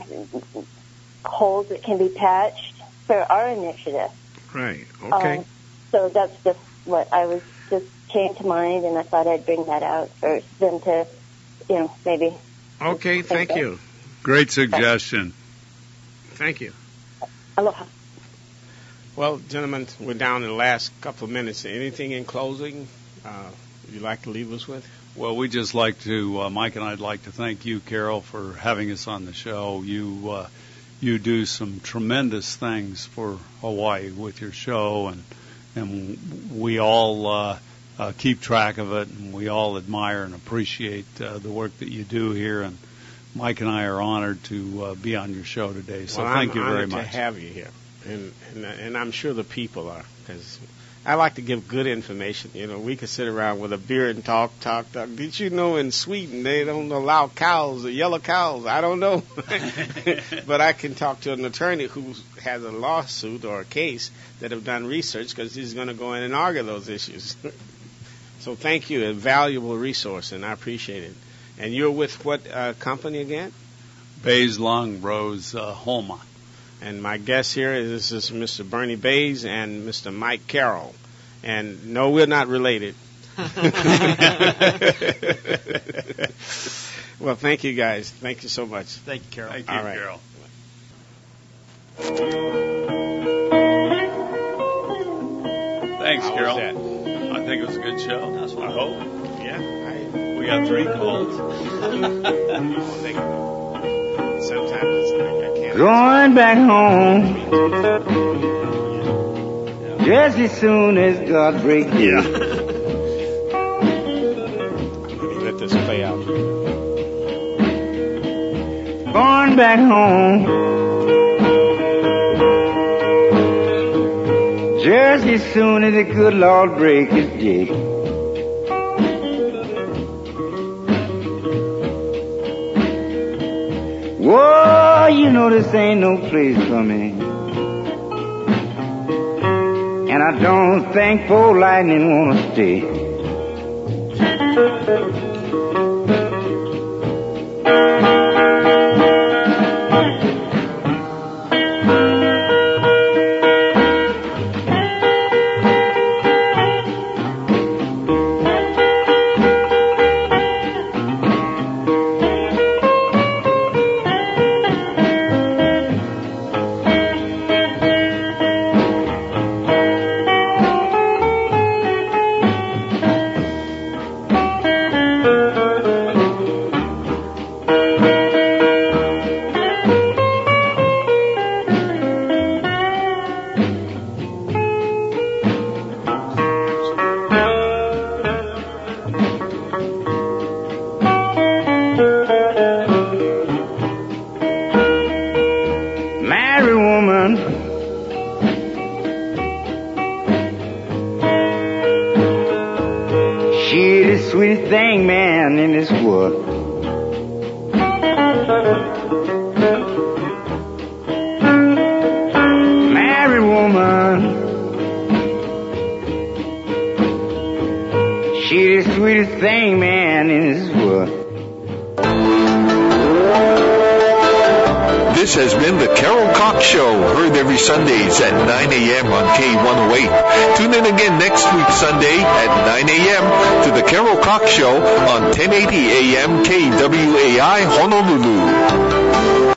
holes that can be patched for our initiative. Right. Okay. Um, so that's just what I was just came to mind, and I thought I'd bring that out for them to, you know, maybe. Okay. Thank that. you. Great suggestion. Thank you. Aloha. Well, gentlemen, we're down in the last couple of minutes. Anything in closing uh, you'd like to leave us with? Well, we'd just like to, uh, Mike and I'd like to thank you, Carol, for having us on the show. You uh, you do some tremendous things for Hawaii with your show, and and we all uh, uh, keep track of it, and we all admire and appreciate uh, the work that you do here. And Mike and I are honored to uh, be on your show today. So well, thank I'm you very honored much. to have you here, and and, and I'm sure the people are, because I like to give good information. You know, we could sit around with a beer and talk, talk, talk. Did you know in Sweden they don't allow cows, the yellow cows? I don't know. But I can talk to an attorney who has a lawsuit or a case that have done research, because he's going to go in and argue those issues. So thank you, a valuable resource, and I appreciate it. And you're with what uh, company again? Bays Long Rose uh, Homa. And my guest here is this is Mister Bernie Bays and Mister Mike Carroll. And no, we're not related. Well, thank you guys. Thank you so much. Thank you, Carol. Thank you, All right. Carol. Thanks, How was Carol. that? I think it was a good show. That's I hope. Yeah. I, We got three calls. sometimes it's like I can't. Going back home just as soon as God breaks day. Yeah. Let this play out. Going back home just as soon as the good Lord breaks his day. Whoa, you know this ain't no place for me. And I don't think Fort Lightning wanna stay. Married woman, she the sweetest thing, man, in this world. Married woman, she the sweetest thing, man, in this world. This has been the Carol Cox Show, heard every Sundays at nine a.m. on K one oh eight. Tune in again next week Sunday at nine a.m. to the Carol Cox Show on ten eighty A M K W A I Honolulu.